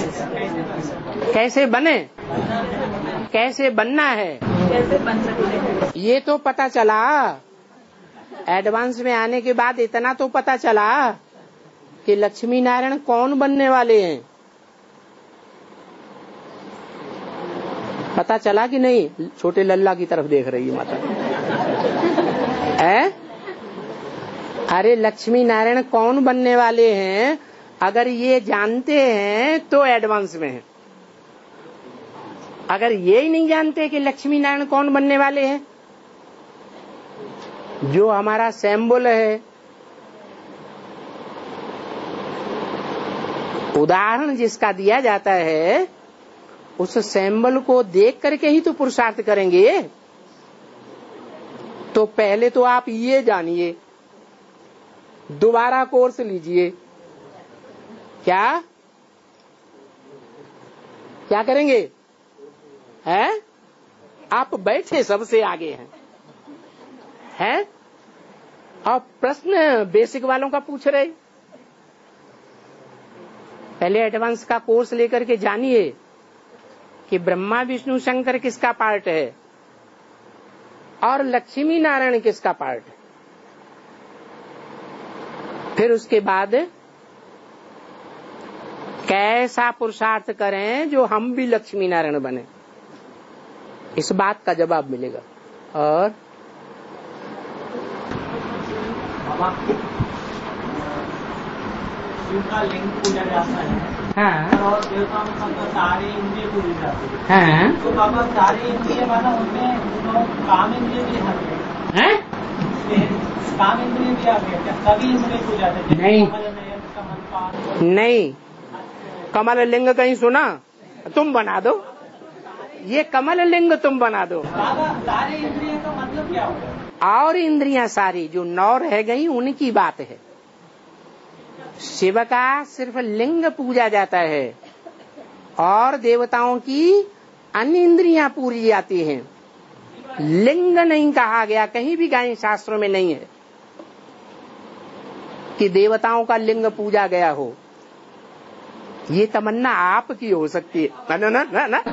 कैसे बने, कैसे बनना है, कैसे बन सकते हैं? ये तो पता चला। एडवांस में आने के बाद इतना तो पता चला कि लक्ष्मी नारायण कौन बनने वाले हैं। पता चला कि नहीं? छोटे लल्ला की तरफ देख रही है माता है। अरे लक्ष्मी नारायण कौन बनने वाले हैं, अगर ये जानते हैं तो एडवांस में है। अगर ये ही नहीं जानते कि लक्ष्मी नारायण कौन बनने वाले हैं, जो हमारा सिंबल है, उदाहरण जिसका दिया जाता है, उस सिंबल को देख करके ही तो पुरुषार्थ करेंगे। तो पहले तो आप ये जानिए, दोबारा कोर्स लीजिए। क्या क्या करेंगे? हैं? आप बैठे सबसे आगे हैं, हैं? और प्रश्न बेसिक वालों का पूछ रहे। पहले एडवांस का कोर्स लेकर के जानिए कि ब्रह्मा विष्णु शंकर किसका पार्ट है और लक्ष्मी नारायण किसका पार्ट है। फिर उसके बाद कैसा पुरुषार्थ करें जो हम भी लक्ष्मी नारायण बने, इस बात का जवाब मिलेगा। और शिव का लिंग पूजा जाता है। हाँ। और देवताओं का सारी इंद्रिय पूजी जाती है। हाँ। तो बाबा सारी इंद्रिय माना उनमें काम इंद्रिय भी आ गए हैं? काम इंद्रिय भी आ गए क्या? सभी इंद्रिय पूजा जाते? नहीं नहीं, कमल लिंग कहीं सुना? तुम बना दो, ये कमल लिंग तुम बना दो। बाबा सारी इंद्रिय का मतलब क्या होगा? और इंद्रियां सारी जो नौ रह गई उनकी बात है। शिव का सिर्फ लिंग पूजा जाता है और देवताओं की अन्य इंद्रियां पूजी जाती हैं। लिंग नहीं कहा गया, कहीं भी गाय शास्त्रों में नहीं है कि देवताओं का लिंग पूजा गया हो। ये तमन्ना आपकी हो सकती है। ना ना ना ना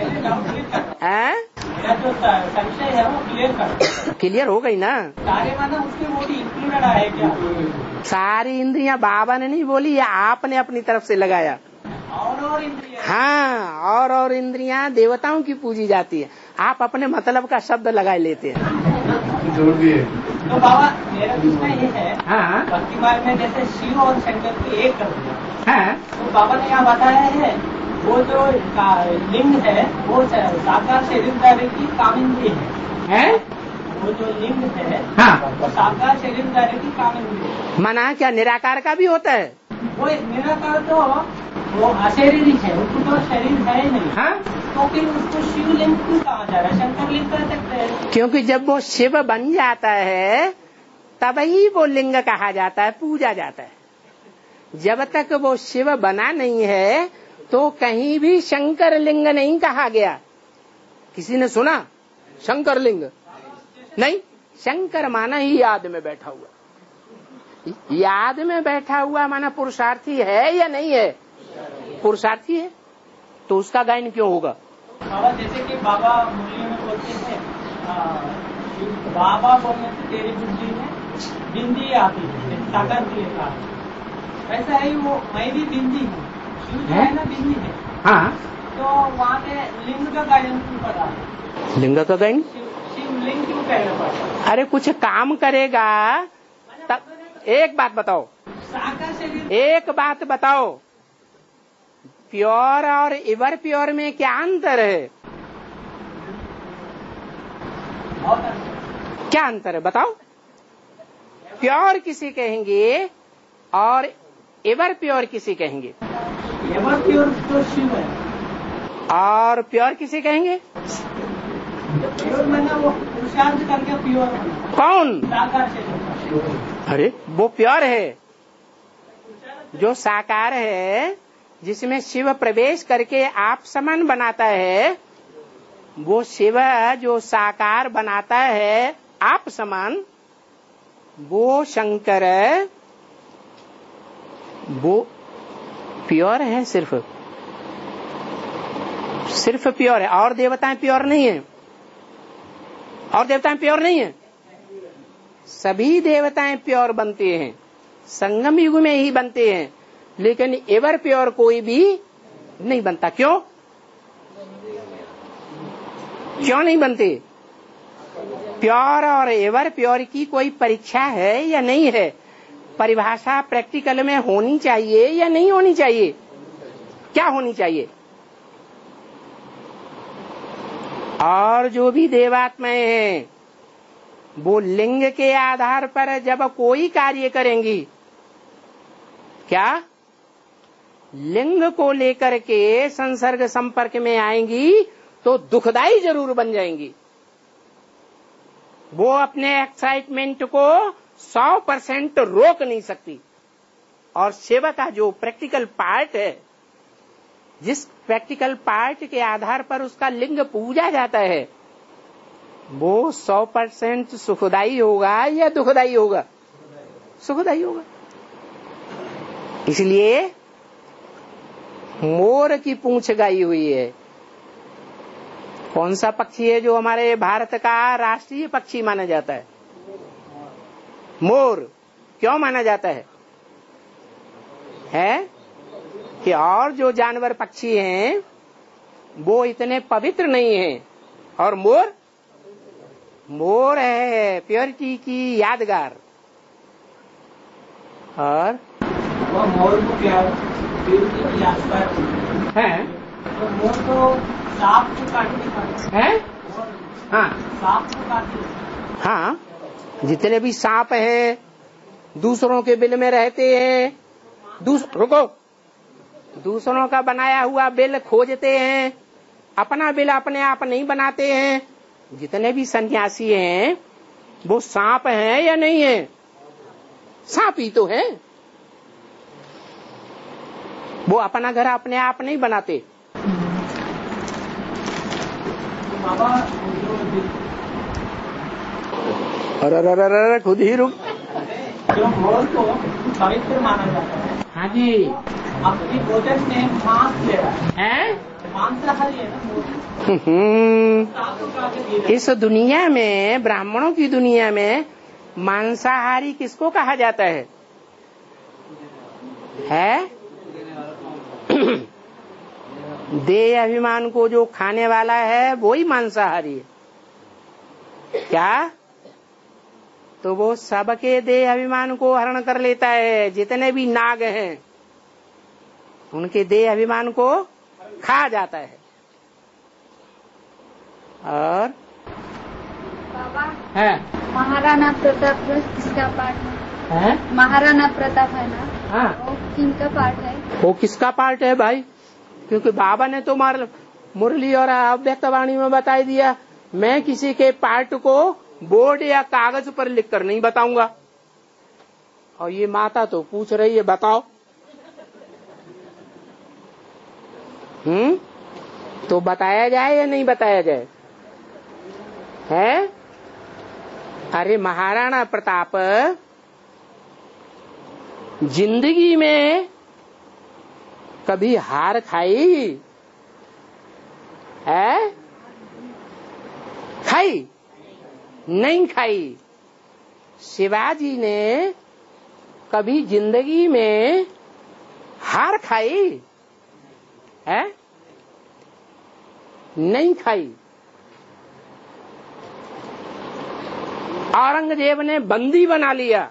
संशय है वो क्लियर कर क्लियर हो गई ना? सारे माना उसके वो भी इंक्लूडेड है क्या? सारी इंद्रियां बाबा ने नहीं बोली, या आपने अपनी तरफ से लगाया। और और इंद्रियां, हाँ, और और इंद्रियां देवताओं की पूजी जाती है। आप अपने मतलब का शब्द लगा लेते हैं। जोड़ दिए। तो बाबा मेरा प्रश्न ये है, हाँ भक्ति मार्ग में जैसे शिव और शंकर को एक कर दिया, हाँ, तो बाबा ने यहाँ बताया है वो जो लिंग है वो साकार शरीरधारी की कामिंद्री है, है? वो जो लिंग है हाँ, वो साकार शरीरधारी की कामिंद्री है। मना क्या निराकार का भी होता है? वो निराकार तो वो अशरीरी है, उसको तो शरीर है ही नहीं। हाँ, तो फिर उसको शिवलिंग क्यों कहा जा रहा है? शंकर लिंग कर सकते हैं। क्योंकि जब वो शिव बन जाता है तभी वो लिंग कहा जाता है, पूजा जाता है। जब तक वो शिव बना नहीं है तो कहीं भी शंकर लिंग नहीं कहा गया। किसी ने सुना शंकर लिंग? नहीं, शंकर माना ही याद में बैठा हुआ। याद में बैठा हुआ माना पुरुषार्थी है या नहीं है? पुरुषार्थी है, तो उसका गायन क्यों होगा? बाबा जैसे कि बाबा मुरली में बोलते हैं, बाबा बोलने से तेरी बुद्धि में बिंदी आती है, साकार दिए का वैसा है वो। मैं भी बिंदी हूँ, शिव जो है ना बिंदी है। हाँ, तो वहाँ पे लिंग का गायन क्यों पड़ा है? लिंग का गायन शिव लिंग क्यों कहना पड़ा? अरे कुछ काम करेगा तब। एक बात बताओ, साकार शरीर, एक बात बताओ, प्योर और इवर प्योर में क्या अंतर है? क्या अंतर है बताओ? प्योर किसी कहेंगे और एवर प्योर किसी कहेंगे? एवर प्योर तो शिव है। और प्योर किसी कहेंगे? प्योर मैंने वो पुरुषार्थ करके प्योर कौन? साकार शरीर। अरे वो प्योर है जो साकार है, जिसमें शिव प्रवेश करके आप समान बनाता है। वो शिव जो साकार बनाता है आप समान, वो शंकर वो प्योर है, सिर्फ सिर्फ प्योर है। और देवताएं प्योर नहीं है, और देवताएं प्योर नहीं है। सभी देवताएं प्योर बनते हैं, संगम युग में ही बनते हैं, लेकिन एवर प्योर कोई भी नहीं बनता। क्यों क्यों नहीं बनते? प्योर और एवर प्योर की कोई परीक्षा है या नहीं है? परिभाषा प्रैक्टिकल में होनी चाहिए या नहीं होनी चाहिए? क्या होनी चाहिए? और जो भी देवात्माएं हैं वो लिंग के आधार पर जब कोई कार्य करेंगी, क्या लिंग को लेकर के संसर्ग संपर्क में आएंगी तो दुखदाई जरूर बन जाएंगी। वो अपने एक्साइटमेंट को सौ परसेंट रोक नहीं सकती। और सेवा का जो प्रैक्टिकल पार्ट है, जिस प्रैक्टिकल पार्ट के आधार पर उसका लिंग पूजा जाता है, वो सौ परसेंट सुखदाई होगा या दुखदाई होगा? सुखदाई होगा। इसलिए मोर की पूंछ गाई हुई है। कौन सा पक्षी है जो हमारे भारत का राष्ट्रीय पक्षी माना जाता है? मोर। क्यों माना जाता है? है कि और जो जानवर पक्षी हैं वो इतने पवित्र नहीं हैं, और मोर मोर है प्योरिटी की यादगार। और वो मोर को क्या है तो मोर तो सांप को काटते हैं। हाँ सांप को काटते। हाँ, जितने भी सांप हैं दूसरों के बिल में रहते हैं, दूस, रुको दूसरों का बनाया हुआ बिल खोजते हैं, अपना बिल अपने आप नहीं बनाते हैं। जितने भी सन्यासी हैं वो सांप हैं या नहीं है? सांप ही तो है। वो अपना घर अपने आप नहीं बनाते। अरे अरे अरे खुद ही रुक। जो मोर को पवित्र माना जाता है। हाँ जी। अपनी भोजन में मांस ले रहा है, मांसाहारी है ना। इस दुनिया में, ब्राह्मणों की दुनिया में मांसाहारी किसको कहा जाता है? है देह अभिमान को जो खाने वाला है वो ही मांसाहारी है क्या? तो वो सबके देह अभिमान को हरण कर लेता है। जितने भी नाग हैं उनके देह अभिमान को खा जाता है। और बाबा है महाराणा प्रताप किसका पाठ है? है महाराणा प्रताप है ना? हाँ, वो किनका पाठ है? वो किसका पार्ट है भाई? क्योंकि बाबा ने तो मार मुरली और अव्यक्तवाणी में बता दिया। मैं किसी के पार्ट को बोर्ड या कागज पर लिखकर नहीं बताऊंगा। और ये माता तो पूछ रही है, बताओ। हम्म तो बताया जाए या नहीं बताया जाए? है? अरे महाराणा प्रताप जिंदगी में कभी हार खाई है? खाई नहीं खाई। शिवाजी ने कभी जिंदगी में हार खाई है? नहीं खाई। औरंगजेब ने बंदी बना लिया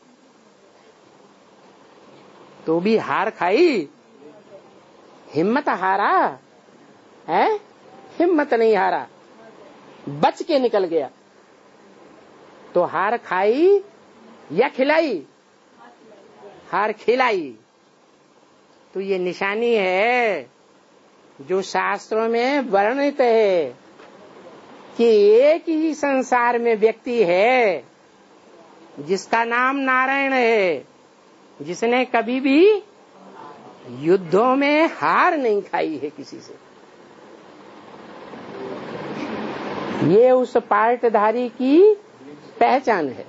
तो भी हार खाई। हिम्मत हारा है? हिम्मत नहीं हारा, बच के निकल गया। तो हार खाई या खिलाई? हार खिलाई। तो ये निशानी है जो शास्त्रों में वर्णित है कि एक ही संसार में व्यक्ति है जिसका नाम नारायण है, जिसने कभी भी युद्धों में हार नहीं खाई है किसी से। ये उस पार्टधारी की पहचान है।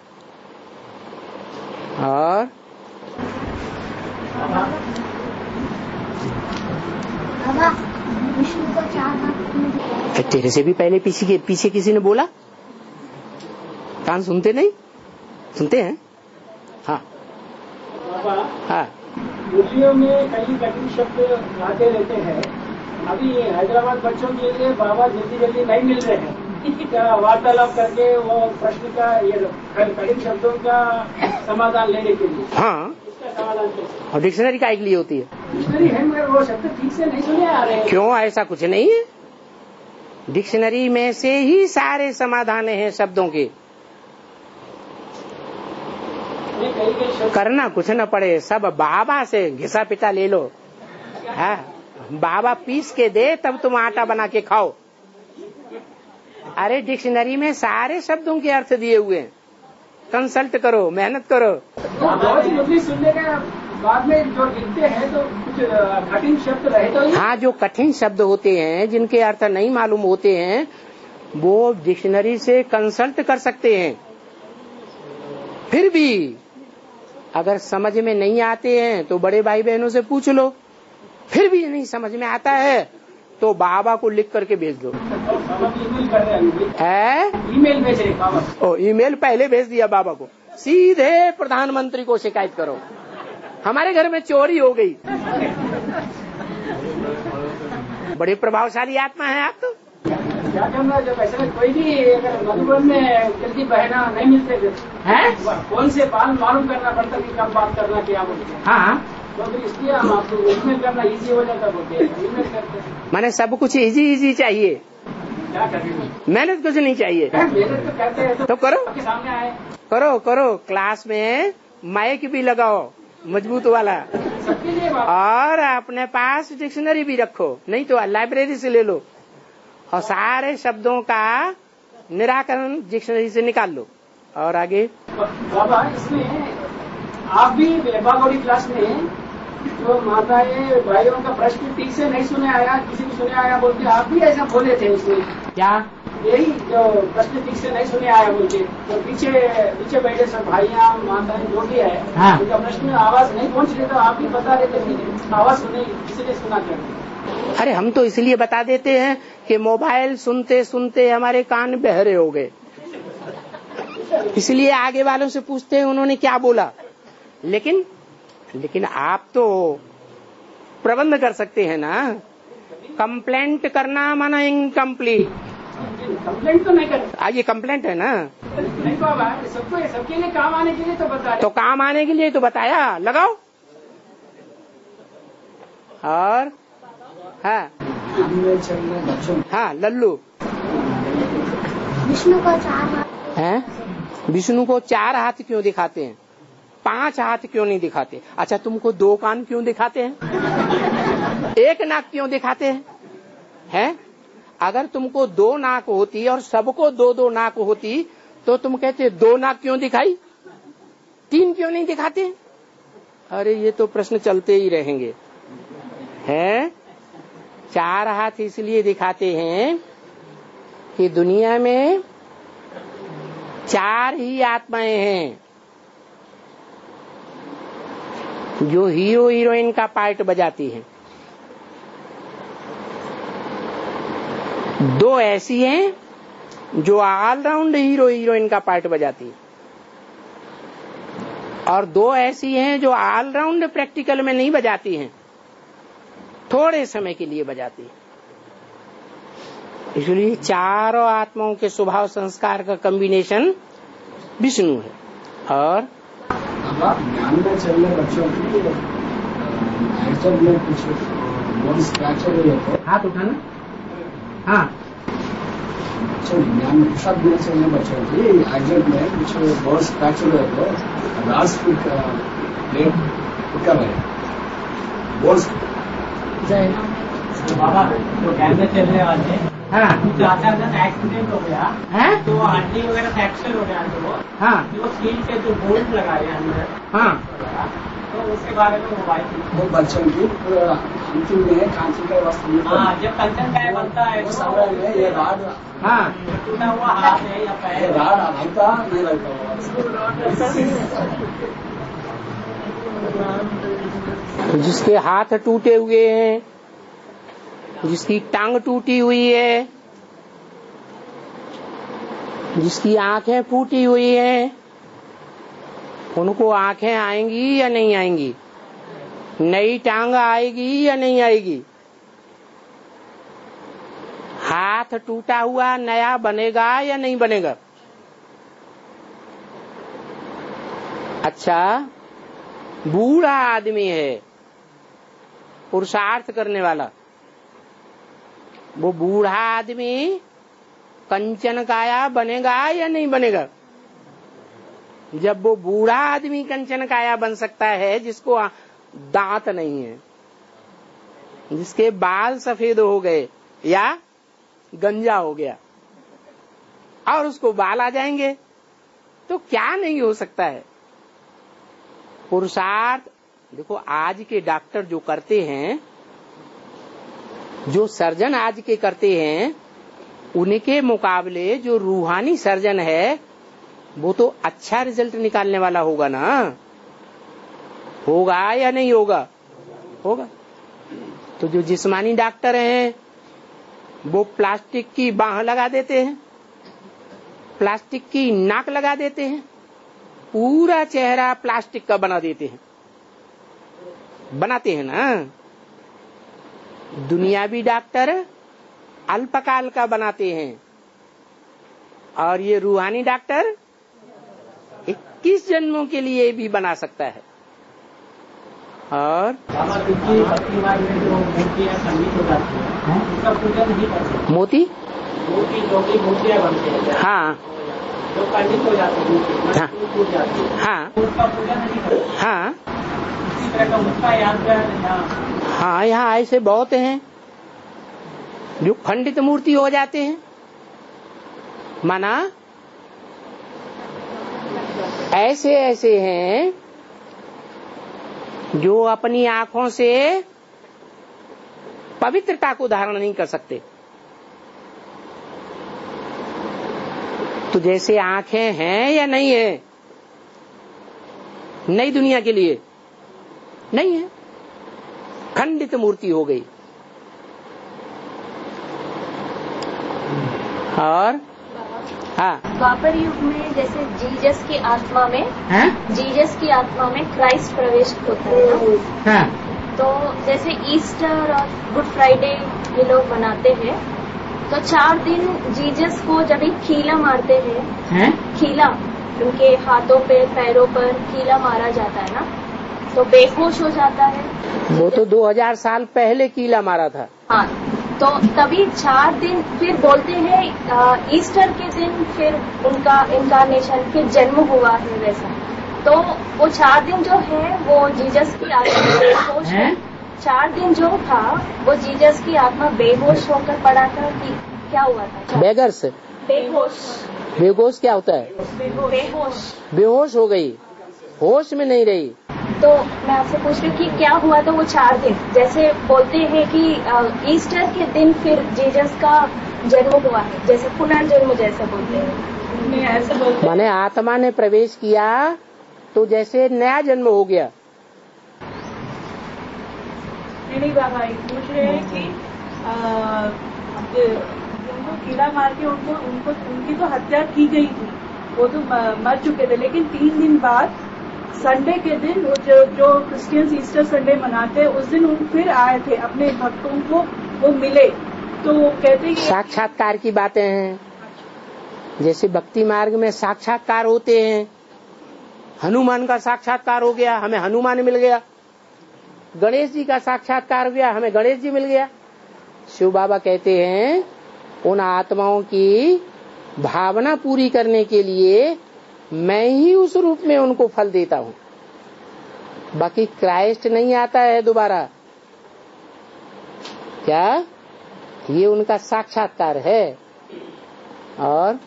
और विष्णु को चार हाथ। तेरे से भी पहले पीछे के पीछे किसी ने बोला? कान सुनते नहीं? सुनते हैं? हाँ हाँ। मुरलियों में कई कठिन शब्द आते रहते हैं। अभी हैदराबाद बच्चों के लिए बाबा जल्दी जल्दी नहीं मिल रहे हैं। क्या वार्तालाप करके वो प्रश्न का ये कठिन शब्दों का समाधान लेने के लिए? हाँ। इसका समाधान कैसे? और डिक्शनरी काय के लिए होती है? डिक्शनरी है मगर वो शब्द ठीक से नहीं सुने आ रहे हैं। क्यों? ऐसा कुछ नहीं है। डिक्शनरी में से ही सारे समाधान हैं शब्दों के। करना कुछ न पड़े, सब बाबा से घिसा पिटा ले लो। है? बाबा पीस के दे तब तुम आटा बना के खाओ। अरे डिक्शनरी में सारे शब्दों के अर्थ दिए हुए हैं। कंसल्ट करो, मेहनत करो। तो सुनने का बाद में जो लिखते हैं तो कुछ कठिन शब्द रहे तो? हाँ, जो कठिन शब्द होते हैं जिनके अर्थ नहीं मालूम होते हैं वो डिक्शनरी से कंसल्ट कर सकते हैं। फिर भी अगर समझ में नहीं आते हैं तो बड़े भाई बहनों से पूछ लो। फिर भी नहीं समझ में आता है तो बाबा को लिख करके भेज दो। है? ईमेल भेज रहे बाबा। ओ, ईमेल पहले भेज दिया बाबा को। सीधे प्रधानमंत्री को शिकायत करो, हमारे घर में चोरी हो गई। बड़ी प्रभावशाली आत्मा है आप तो। क्या करना, जब ऐसा कोई भी अगर मधुबन में जल्दी बहना नहीं मिलते हैं, कौन से बाल मालूम करना पड़ता कि कब बात करना क्या बोलते हैं। हाँ, तो फिर इसलिए हम आपको ईमेल करना इजी हो जाता बोलते हैं, ईमेल करते हैं। मैंने सब कुछ इजी इजी चाहिए, क्या करेंगे, मेहनत कुछ नहीं चाहिए। मेहनत तो करते हैं, तो करो, आपके सामने आए, करो करो। क्लास में माइक भी लगाओ मजबूत वाला, सबके लिए और अपने पास डिक्शनरी भी रखो, नहीं तो लाइब्रेरी से ले लो और सारे शब्दों का निराकरण डिक्शनरी से निकाल लो। और आगे बाबा, इसमें आप भी बागोड़ी क्लास में जो माताएं भाइयों का प्रश्न ठीक से नहीं सुने आया, किसी को सुने आया बोलते, आप भी ऐसा बोले थे उसमें क्या, यही जो प्रश्न ठीक से नहीं सुने आया बोलते, तो पीछे पीछे बैठे सब भाइयां माताएं जो भी है, हाँ। उनका प्रश्न आवाज नहीं पहुंच रही, तो आप भी बता रहे थे आवाज सुने, इसलिए सुना क्या। अरे हम तो इसलिए बता देते हैं कि मोबाइल सुनते सुनते हमारे कान बहरे हो गए, इसलिए आगे वालों से पूछते हैं उन्होंने क्या बोला। लेकिन लेकिन आप तो प्रबंध कर सकते हैं ना, कंप्लेंट करना माना इनकम्प्लीट। कंप्लेंट तो नहीं कर, आज ये कंप्लेंट है ना, नहीं बाबा, सबको सबके लिए काम आने के लिए तो बता, तो काम आने के लिए तो बताया, लगाओ। और हाँ हाँ लल्लू, विष्णु को चार हाथ हैं, विष्णु को चार हाथ क्यों दिखाते हैं, पांच हाथ क्यों नहीं दिखाते? अच्छा, तुमको दो कान क्यों दिखाते हैं, एक नाक क्यों दिखाते हैं? हैं? अगर तुमको दो नाक होती और सबको दो दो नाक होती तो तुम कहते दो नाक क्यों दिखाई, तीन क्यों नहीं दिखाते? अरे ये तो प्रश्न चलते ही रहेंगे। हैं? चार हाथ इसलिए दिखाते हैं कि दुनिया में चार ही आत्माएं हैं जो हीरो हीरोइन का पार्ट बजाती हैं। दो ऐसी हैं जो ऑलराउंड हीरो हीरोइन का पार्ट बजाती है, और दो ऐसी हैं जो ऑलराउंड प्रैक्टिकल में नहीं बजाती हैं, थोड़े समय के लिए बजाती है। इसलिए चारों आत्माओं के स्वभाव संस्कार का कॉम्बिनेशन विष्णु है। और ज्ञान में चलने बच्चों की में कुछ बोन्स फ्रैक्चर हुए तो हाथ उठाना, हाँ, ज्ञान प्रसाद में चलने बच्चों की एक्सिडेंट में कुछ बोन्स फ्रैक्चर हुए तो लास्ट वीक प्लेट कर रहे बोन्स बाबा तो ज्ञान में चलने वाले, हाँ, तो अचानक एक्सीडेंट हो गया है, तो हड्डी वगैरह फ्रैक्चर हो गया, तो वो हाँ, वो स्टील के जो बोल्ट लगा रहे हैं अंदर, हाँ, तो उसके बारे में मोबाइल वो बच्चों की अंतिम में कांची का वस्तु, हाँ, जब कंचन काय बनता है उस समय में ये राड, हाँ, टूटा हुआ हाथ है या पैर, राड हल्का नहीं लगता, जिसके हाथ टूटे हुए हैं, जिसकी टांग टूटी हुई है, जिसकी आंखें फूटी हुई हैं, उनको आंखें आएंगी या नहीं आएंगी, नई टांग आएगी या नहीं आएगी, हाथ टूटा हुआ नया बनेगा या नहीं बनेगा? अच्छा, बूढ़ा आदमी है पुरुषार्थ करने वाला, वो बूढ़ा आदमी कंचन काया बनेगा या नहीं बनेगा? जब वो बूढ़ा आदमी कंचन काया बन सकता है जिसको दांत नहीं है, जिसके बाल सफेद हो गए या गंजा हो गया और उसको बाल आ जाएंगे, तो क्या नहीं हो सकता है? पुरुषार्थ देखो, आज के डॉक्टर जो करते हैं, जो सर्जन आज के करते हैं, उनके मुकाबले जो रूहानी सर्जन है वो तो अच्छा रिजल्ट निकालने वाला होगा ना, होगा या नहीं होगा? होगा। तो जो जिस्मानी डॉक्टर हैं वो प्लास्टिक की बाह लगा देते हैं, प्लास्टिक की नाक लगा देते हैं, पूरा चेहरा प्लास्टिक का बना देते हैं, बनाते हैं ना। दुनियावी डॉक्टर अल्पकाल का बनाते हैं, और ये रूहानी डॉक्टर इक्कीस जन्मों के लिए भी बना सकता है। और मोती मोती जो भी मोतियाँ बनते हैं, हाँ जो पंडित हो जाते हैं, हाँ हाँ उसका पूजा नहीं करते। हाँ इसी तरह का उसका याद यहाँ हाँ यहाँ ऐसे बहुत हैं जो खंडित मूर्ति हो जाते हैं। माना ऐसे ऐसे हैं जो अपनी आंखों से पवित्रता को धारण नहीं कर सकते। तो जैसे आंखें हैं या नहीं है, नई दुनिया के लिए नहीं है, खंडित मूर्ति हो गई। और हाँ, द्वापर युग में जैसे जीसस की आत्मा में हाँ? जीसस की आत्मा में क्राइस्ट प्रवेश होता है ना? हाँ। तो जैसे ईस्टर और गुड फ्राइडे ये लोग मनाते हैं, तो चार दिन जीसस को जब एक कीला मारते हैं, हैं? कीला उनके हाथों पे पैरों पर कीला मारा जाता है ना, तो बेहोश हो जाता है। वो तो दो हज़ार साल पहले कीला मारा था। हाँ, तो तभी चार दिन फिर बोलते हैं ईस्टर के दिन फिर उनका इनकारनेशन, फिर जन्म हुआ है वैसा। तो वो चार दिन जो है वो जीसस की आत्मा बेहोश है। चार दिन जो था वो जीसस की आत्मा बेहोश होकर पड़ा था कि क्या हुआ था? बेगर्स बेहोश। बेहोश क्या होता है? बेहोश बेहोश हो गई, होश में नहीं रही। तो मैं आपसे पूछ रही हूँ कि क्या हुआ था वो चार दिन? जैसे बोलते हैं कि ईस्टर के दिन फिर जीसस का जन्म हुआ है, जैसे पुनर्जन्म जैसे बोलते हैं। ऐसे बोलते माने आत्मा ने प्रवेश किया तो जैसे नया जन्म हो गया। नहीं बाबा, पूछ रहे हैं कि उनको कीड़ा मार के उनको उनको उनकी तो हत्या की गई थी, वो तो मर चुके थे, लेकिन तीन दिन बाद संडे के दिन जो जो क्रिश्चियंस ईस्टर संडे मनाते हैं उस दिन उन फिर आए थे अपने भक्तों को, वो मिले। तो वो कहते हैं साक्षात्कार की बातें हैं, जैसे भक्ति मार्ग में साक्षात्कार होते हैं। हनुमान का साक्षात्कार हो गया, हमें हनुमान मिल गया। गणेश जी का साक्षात्कार हो गया, हमें गणेश जी मिल गया। शिव बाबा कहते हैं उन आत्माओं की भावना पूरी करने के लिए मैं ही उस रूप में उनको फल देता हूँ, बाकी क्राइस्ट नहीं आता है दोबारा। क्या ये उनका साक्षात्कार है? और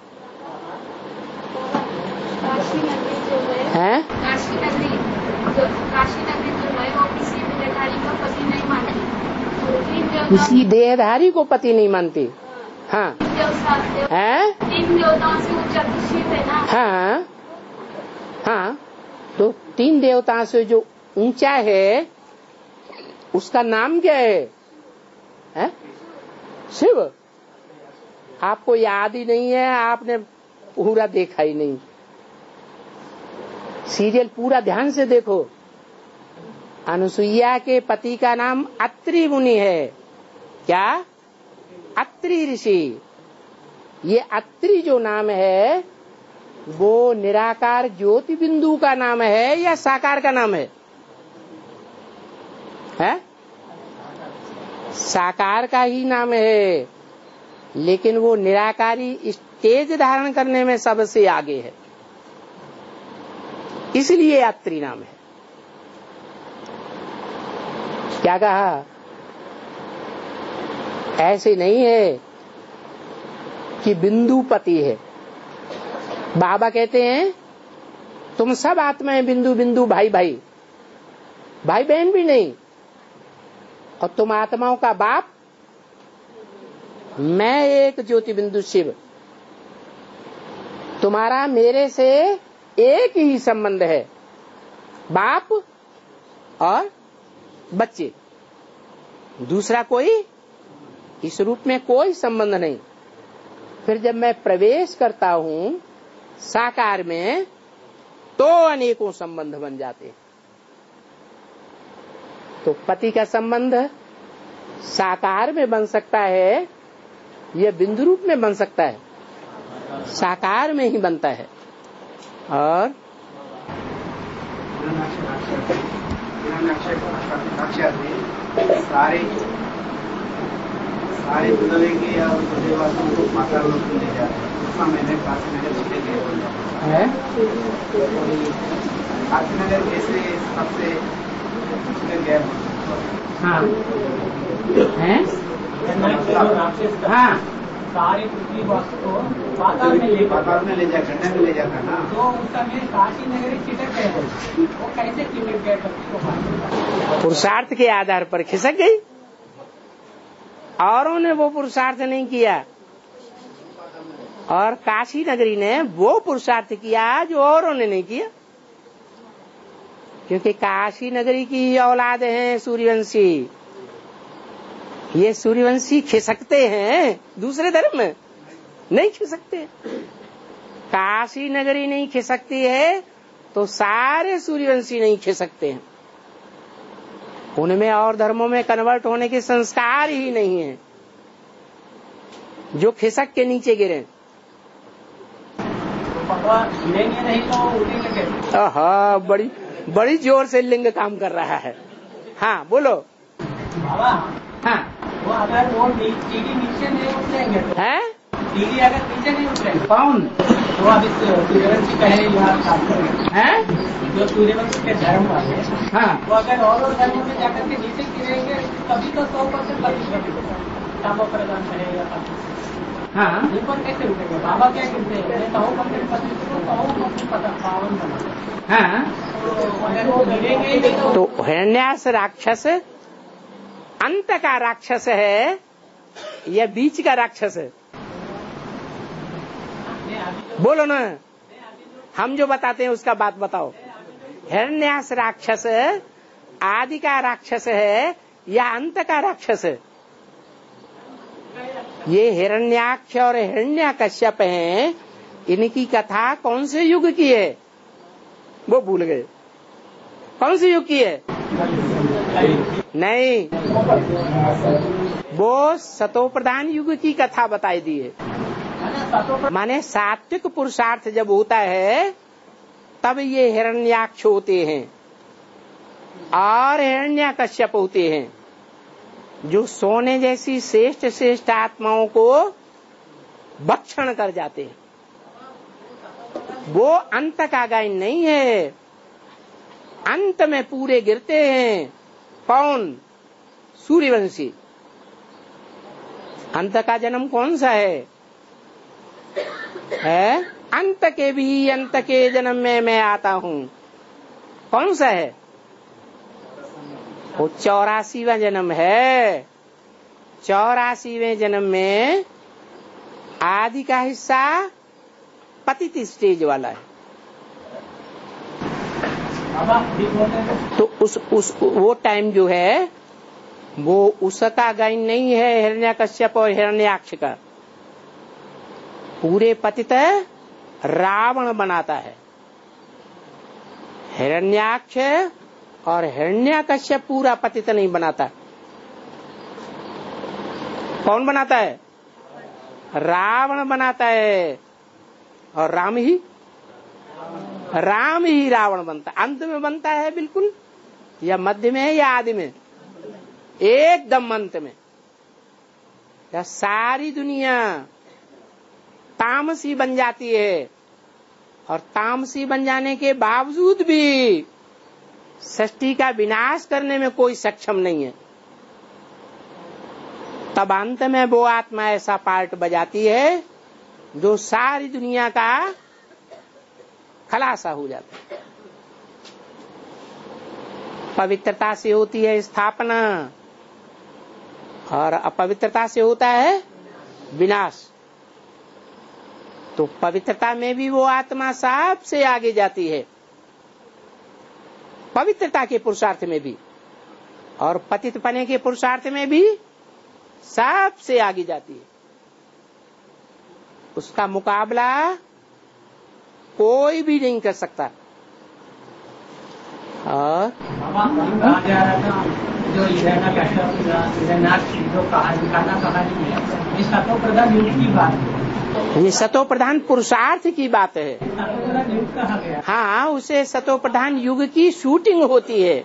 काशी नगरी जो है, हैं? काशी नगरी जो काशी नगरी जो है वो किसी भी देहधारी को पति नहीं मानती, किसी देहधारी को पति नहीं मानती। हाँ हैं? तीन देवताओं से ऊंचा शिव है ना। हाँ हाँ, तो तीन देवताओं से जो ऊंचा है उसका नाम क्या है? हैं? शिव। आपको याद ही नहीं है, आपने पूरा देखा ही नहीं। सीरियल पूरा ध्यान से देखो। अनुसुईया के पति का नाम अत्रि मुनि है। क्या? अत्रि ऋषि। ये अत्रि जो नाम है वो निराकार ज्योति बिंदु का नाम है या साकार का नाम है? है? साकार का ही नाम है, लेकिन वो निराकारी स्टेज धारण करने में सबसे आगे है, इसलिए अत्रि नाम है। क्या कहा? ऐसे नहीं है कि बिंदु पति है। बाबा कहते हैं तुम सब आत्माएं बिंदु बिंदु, भाई भाई, भाई बहन भी नहीं। और तुम आत्माओं का बाप, मैं एक ज्योति बिंदु शिव। तुम्हारा मेरे से एक ही संबंध है, बाप और बच्चे, दूसरा कोई इस रूप में कोई संबंध नहीं। फिर जब मैं प्रवेश करता हूं साकार में तो अनेकों संबंध बन जाते हैं। तो पति का संबंध साकार में बन सकता है यह बिंदु रूप में बन सकता है, साकार में ही बनता है। और सारे सारे बुद्धि और बुद्धिवासियों को पाताल लोक में ले जाते हैं। उस समय में काशीनगर चले गए बोल जाते हैं। काशीनगर कैसे सबसे गए? हाँ हैं? हाँ सारे पृथ्वी वस्तु को पाताल में ले पाताल में ले जा गड्ढे में ले जाता ना। तो उस समय काशी नगरी खिसक गए, वो कैसे खिसक गए? पुरुषार्थ के आधार पर खिसक गई, औरों ने वो पुरुषार्थ नहीं किया, और काशी नगरी ने वो पुरुषार्थ किया जो औरों ने नहीं किया। क्योंकि काशी नगरी की औलाद हैं सूर्यवंशी। ये सूर्यवंशी खिसकते हैं दूसरे धर्म में, नहीं खिसकते। काशी नगरी नहीं खिसकती है तो सारे सूर्यवंशी नहीं खिसकते हैं। उनमें और धर्मों में कन्वर्ट होने के संस्कार ही नहीं है, जो खिसक के नीचे गिरे। नहीं तो हाँ, बड़ी बड़ी जोर से लिंग काम कर रहा है। हाँ बोलो। बाबा हाँ वो अगर वो टीडी नीचे नहीं उतरेंगे तो है, टीडी अगर नीचे नहीं उतरेंगे कौन? तो अभी सूर्यवंशी कहे यहाँ है जो सूर्यवंशी के धर्म वाले, हाँ वो अगर और और धर्मों में जाकर के नीचे गिरेंगे तभी तो सौ परसेंट कामों प्रदान करेगा। हाँ ऊपर कैसे उठेंगे? बाबा क्या कहते हैं? सौ परसेंट पच्चीस पावन बना। हाँ तो अगर वो गिरेंगे तो, तो हिरण्यास राक्षस अंत का राक्षस है या बीच का राक्षस है? बोलो ना, हम जो बताते हैं उसका बात बताओ। हिरण्यास राक्षस आदि का राक्षस है या अंत का राक्षस है? ये हिरण्याक्ष और हिरण्यकश्यप हैं, इनकी कथा कौन से युग की है? वो भूल गए। कौन से युग की है? नहीं, वो सतो प्रधान युग की कथा बताई दी है। माने सात्विक पुरुषार्थ जब होता है तब ये हिरण्याक्ष होते हैं और हिरण्यकश्यप होते हैं, जो सोने जैसी श्रेष्ठ श्रेष्ठ आत्माओं को भक्षण कर जाते हैं। वो अंत का गायन नहीं है, अंत में पूरे गिरते हैं। कौन? सूर्यवंशी। अंत का जन्म कौन सा है? है अंत के भी अंत के जन्म में मैं आता हूँ। कौन सा है? वो चौरासीवां जन्म है। चौरासीवें जन्म में आदि का हिस्सा पतित स्टेज वाला है। तो उस उस वो टाइम जो है वो उसका गायन नहीं है, हिरण्यकश्यप और हिरण्याक्ष का। पूरे पतित रावण बनाता है। हिरण्याक्ष और हिरण्यकश्यप पूरा पतित नहीं बनाता। कौन बनाता है? रावण बनाता है। और राम ही राम ही रावण बनता। अंत में बनता है बिल्कुल, या मध्य में है या आदि में? एकदम अंत में। या सारी दुनिया तामसी बन जाती है, और तामसी बन जाने के बावजूद भी सृष्टि का विनाश करने में कोई सक्षम नहीं है। तब अंत में वो आत्मा ऐसा पार्ट बजाती है जो सारी दुनिया का खलासा हो जाता है। पवित्रता से होती है स्थापना और अपवित्रता से होता है विनाश। तो पवित्रता में भी वो आत्मा सबसे आगे जाती है, पवित्रता के पुरुषार्थ में भी, और पतित पने के पुरुषार्थ में भी सबसे आगे जाती है। उसका मुकाबला कोई भी नहीं कर सकता। और जो इधर ना इधर ना जो कहानी गाना कहानी है, ये सतो प्रधान युग की बात है। ये सतो प्रधान पुरुषार्थ की बात है। सतो प्रधान युग कहा गया। हाँ, उसे सतो प्रधान युग की शूटिंग होती है।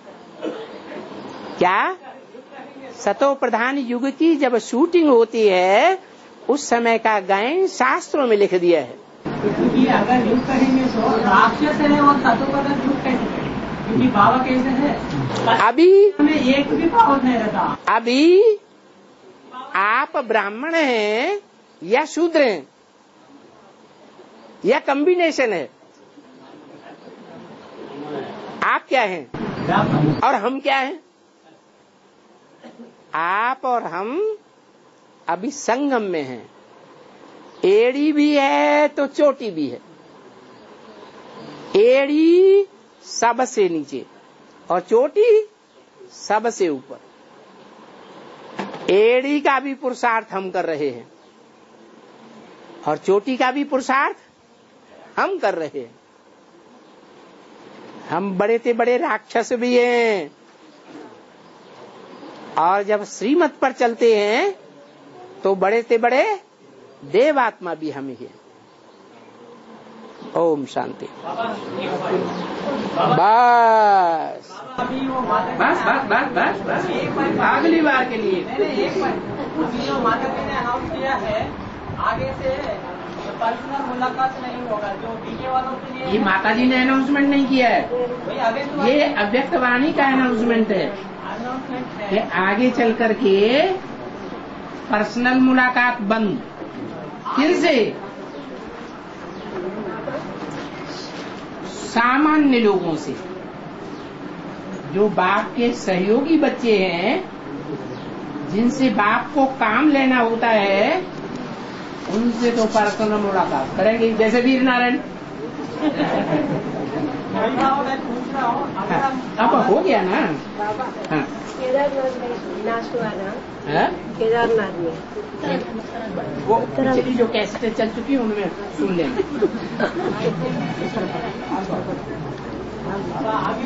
क्या सतो प्रधान युग की जब शूटिंग होती है, उस समय का गायन शास्त्रों में लिख दिया है। क्योंकि अगर युग कहेंगे तो राक्षस है वो सतो प्रधान युग कैसे कहेंगे? क्योंकि बाबा कैसे है, अभी हमें एक भी पावत नहीं रहता। अभी आप ब्राह्मण हैं या शूद्र हैं या कॉम्बिनेशन है? आप क्या हैं और हम क्या हैं? आप और हम अभी संगम में हैं। एड़ी भी है तो चोटी भी है। एड़ी सबसे नीचे और चोटी सबसे ऊपर। एड़ी का भी पुरुषार्थ हम कर रहे हैं और चोटी का भी पुरुषार्थ हम कर रहे हैं। हम बड़े से बड़े राक्षस भी हैं और जब श्रीमत पर चलते हैं तो बड़े से बड़े देवात्मा भी हम ही हैं। ओम शांति। बस बस बस बस बस बस अगली बार के लिए एक जो माता जी ने अनाउंस किया है, आगे से पर्सनल मुलाकात नहीं होगा, जो बीके वालों के लिए। ये माता जी ने अनाउंसमेंट नहीं किया है, ये अव्यक्त वाणी का अनाउंसमेंट है कि आगे चल करके पर्सनल मुलाकात बंद। फिर से सामान्य लोगों से, जो बाप के सहयोगी बच्चे हैं, जिनसे बाप को काम लेना होता है, उनसे तो पर्सनल मुलाकात करेंगे। जैसे वीर नारायण अब हो गया ना। हाँ, केदारनाथ में नाश हुआ ना। है? केदारनाथ में वो पिछली जो कैसेटें चल चुकी है उनमें सुन लेंगे।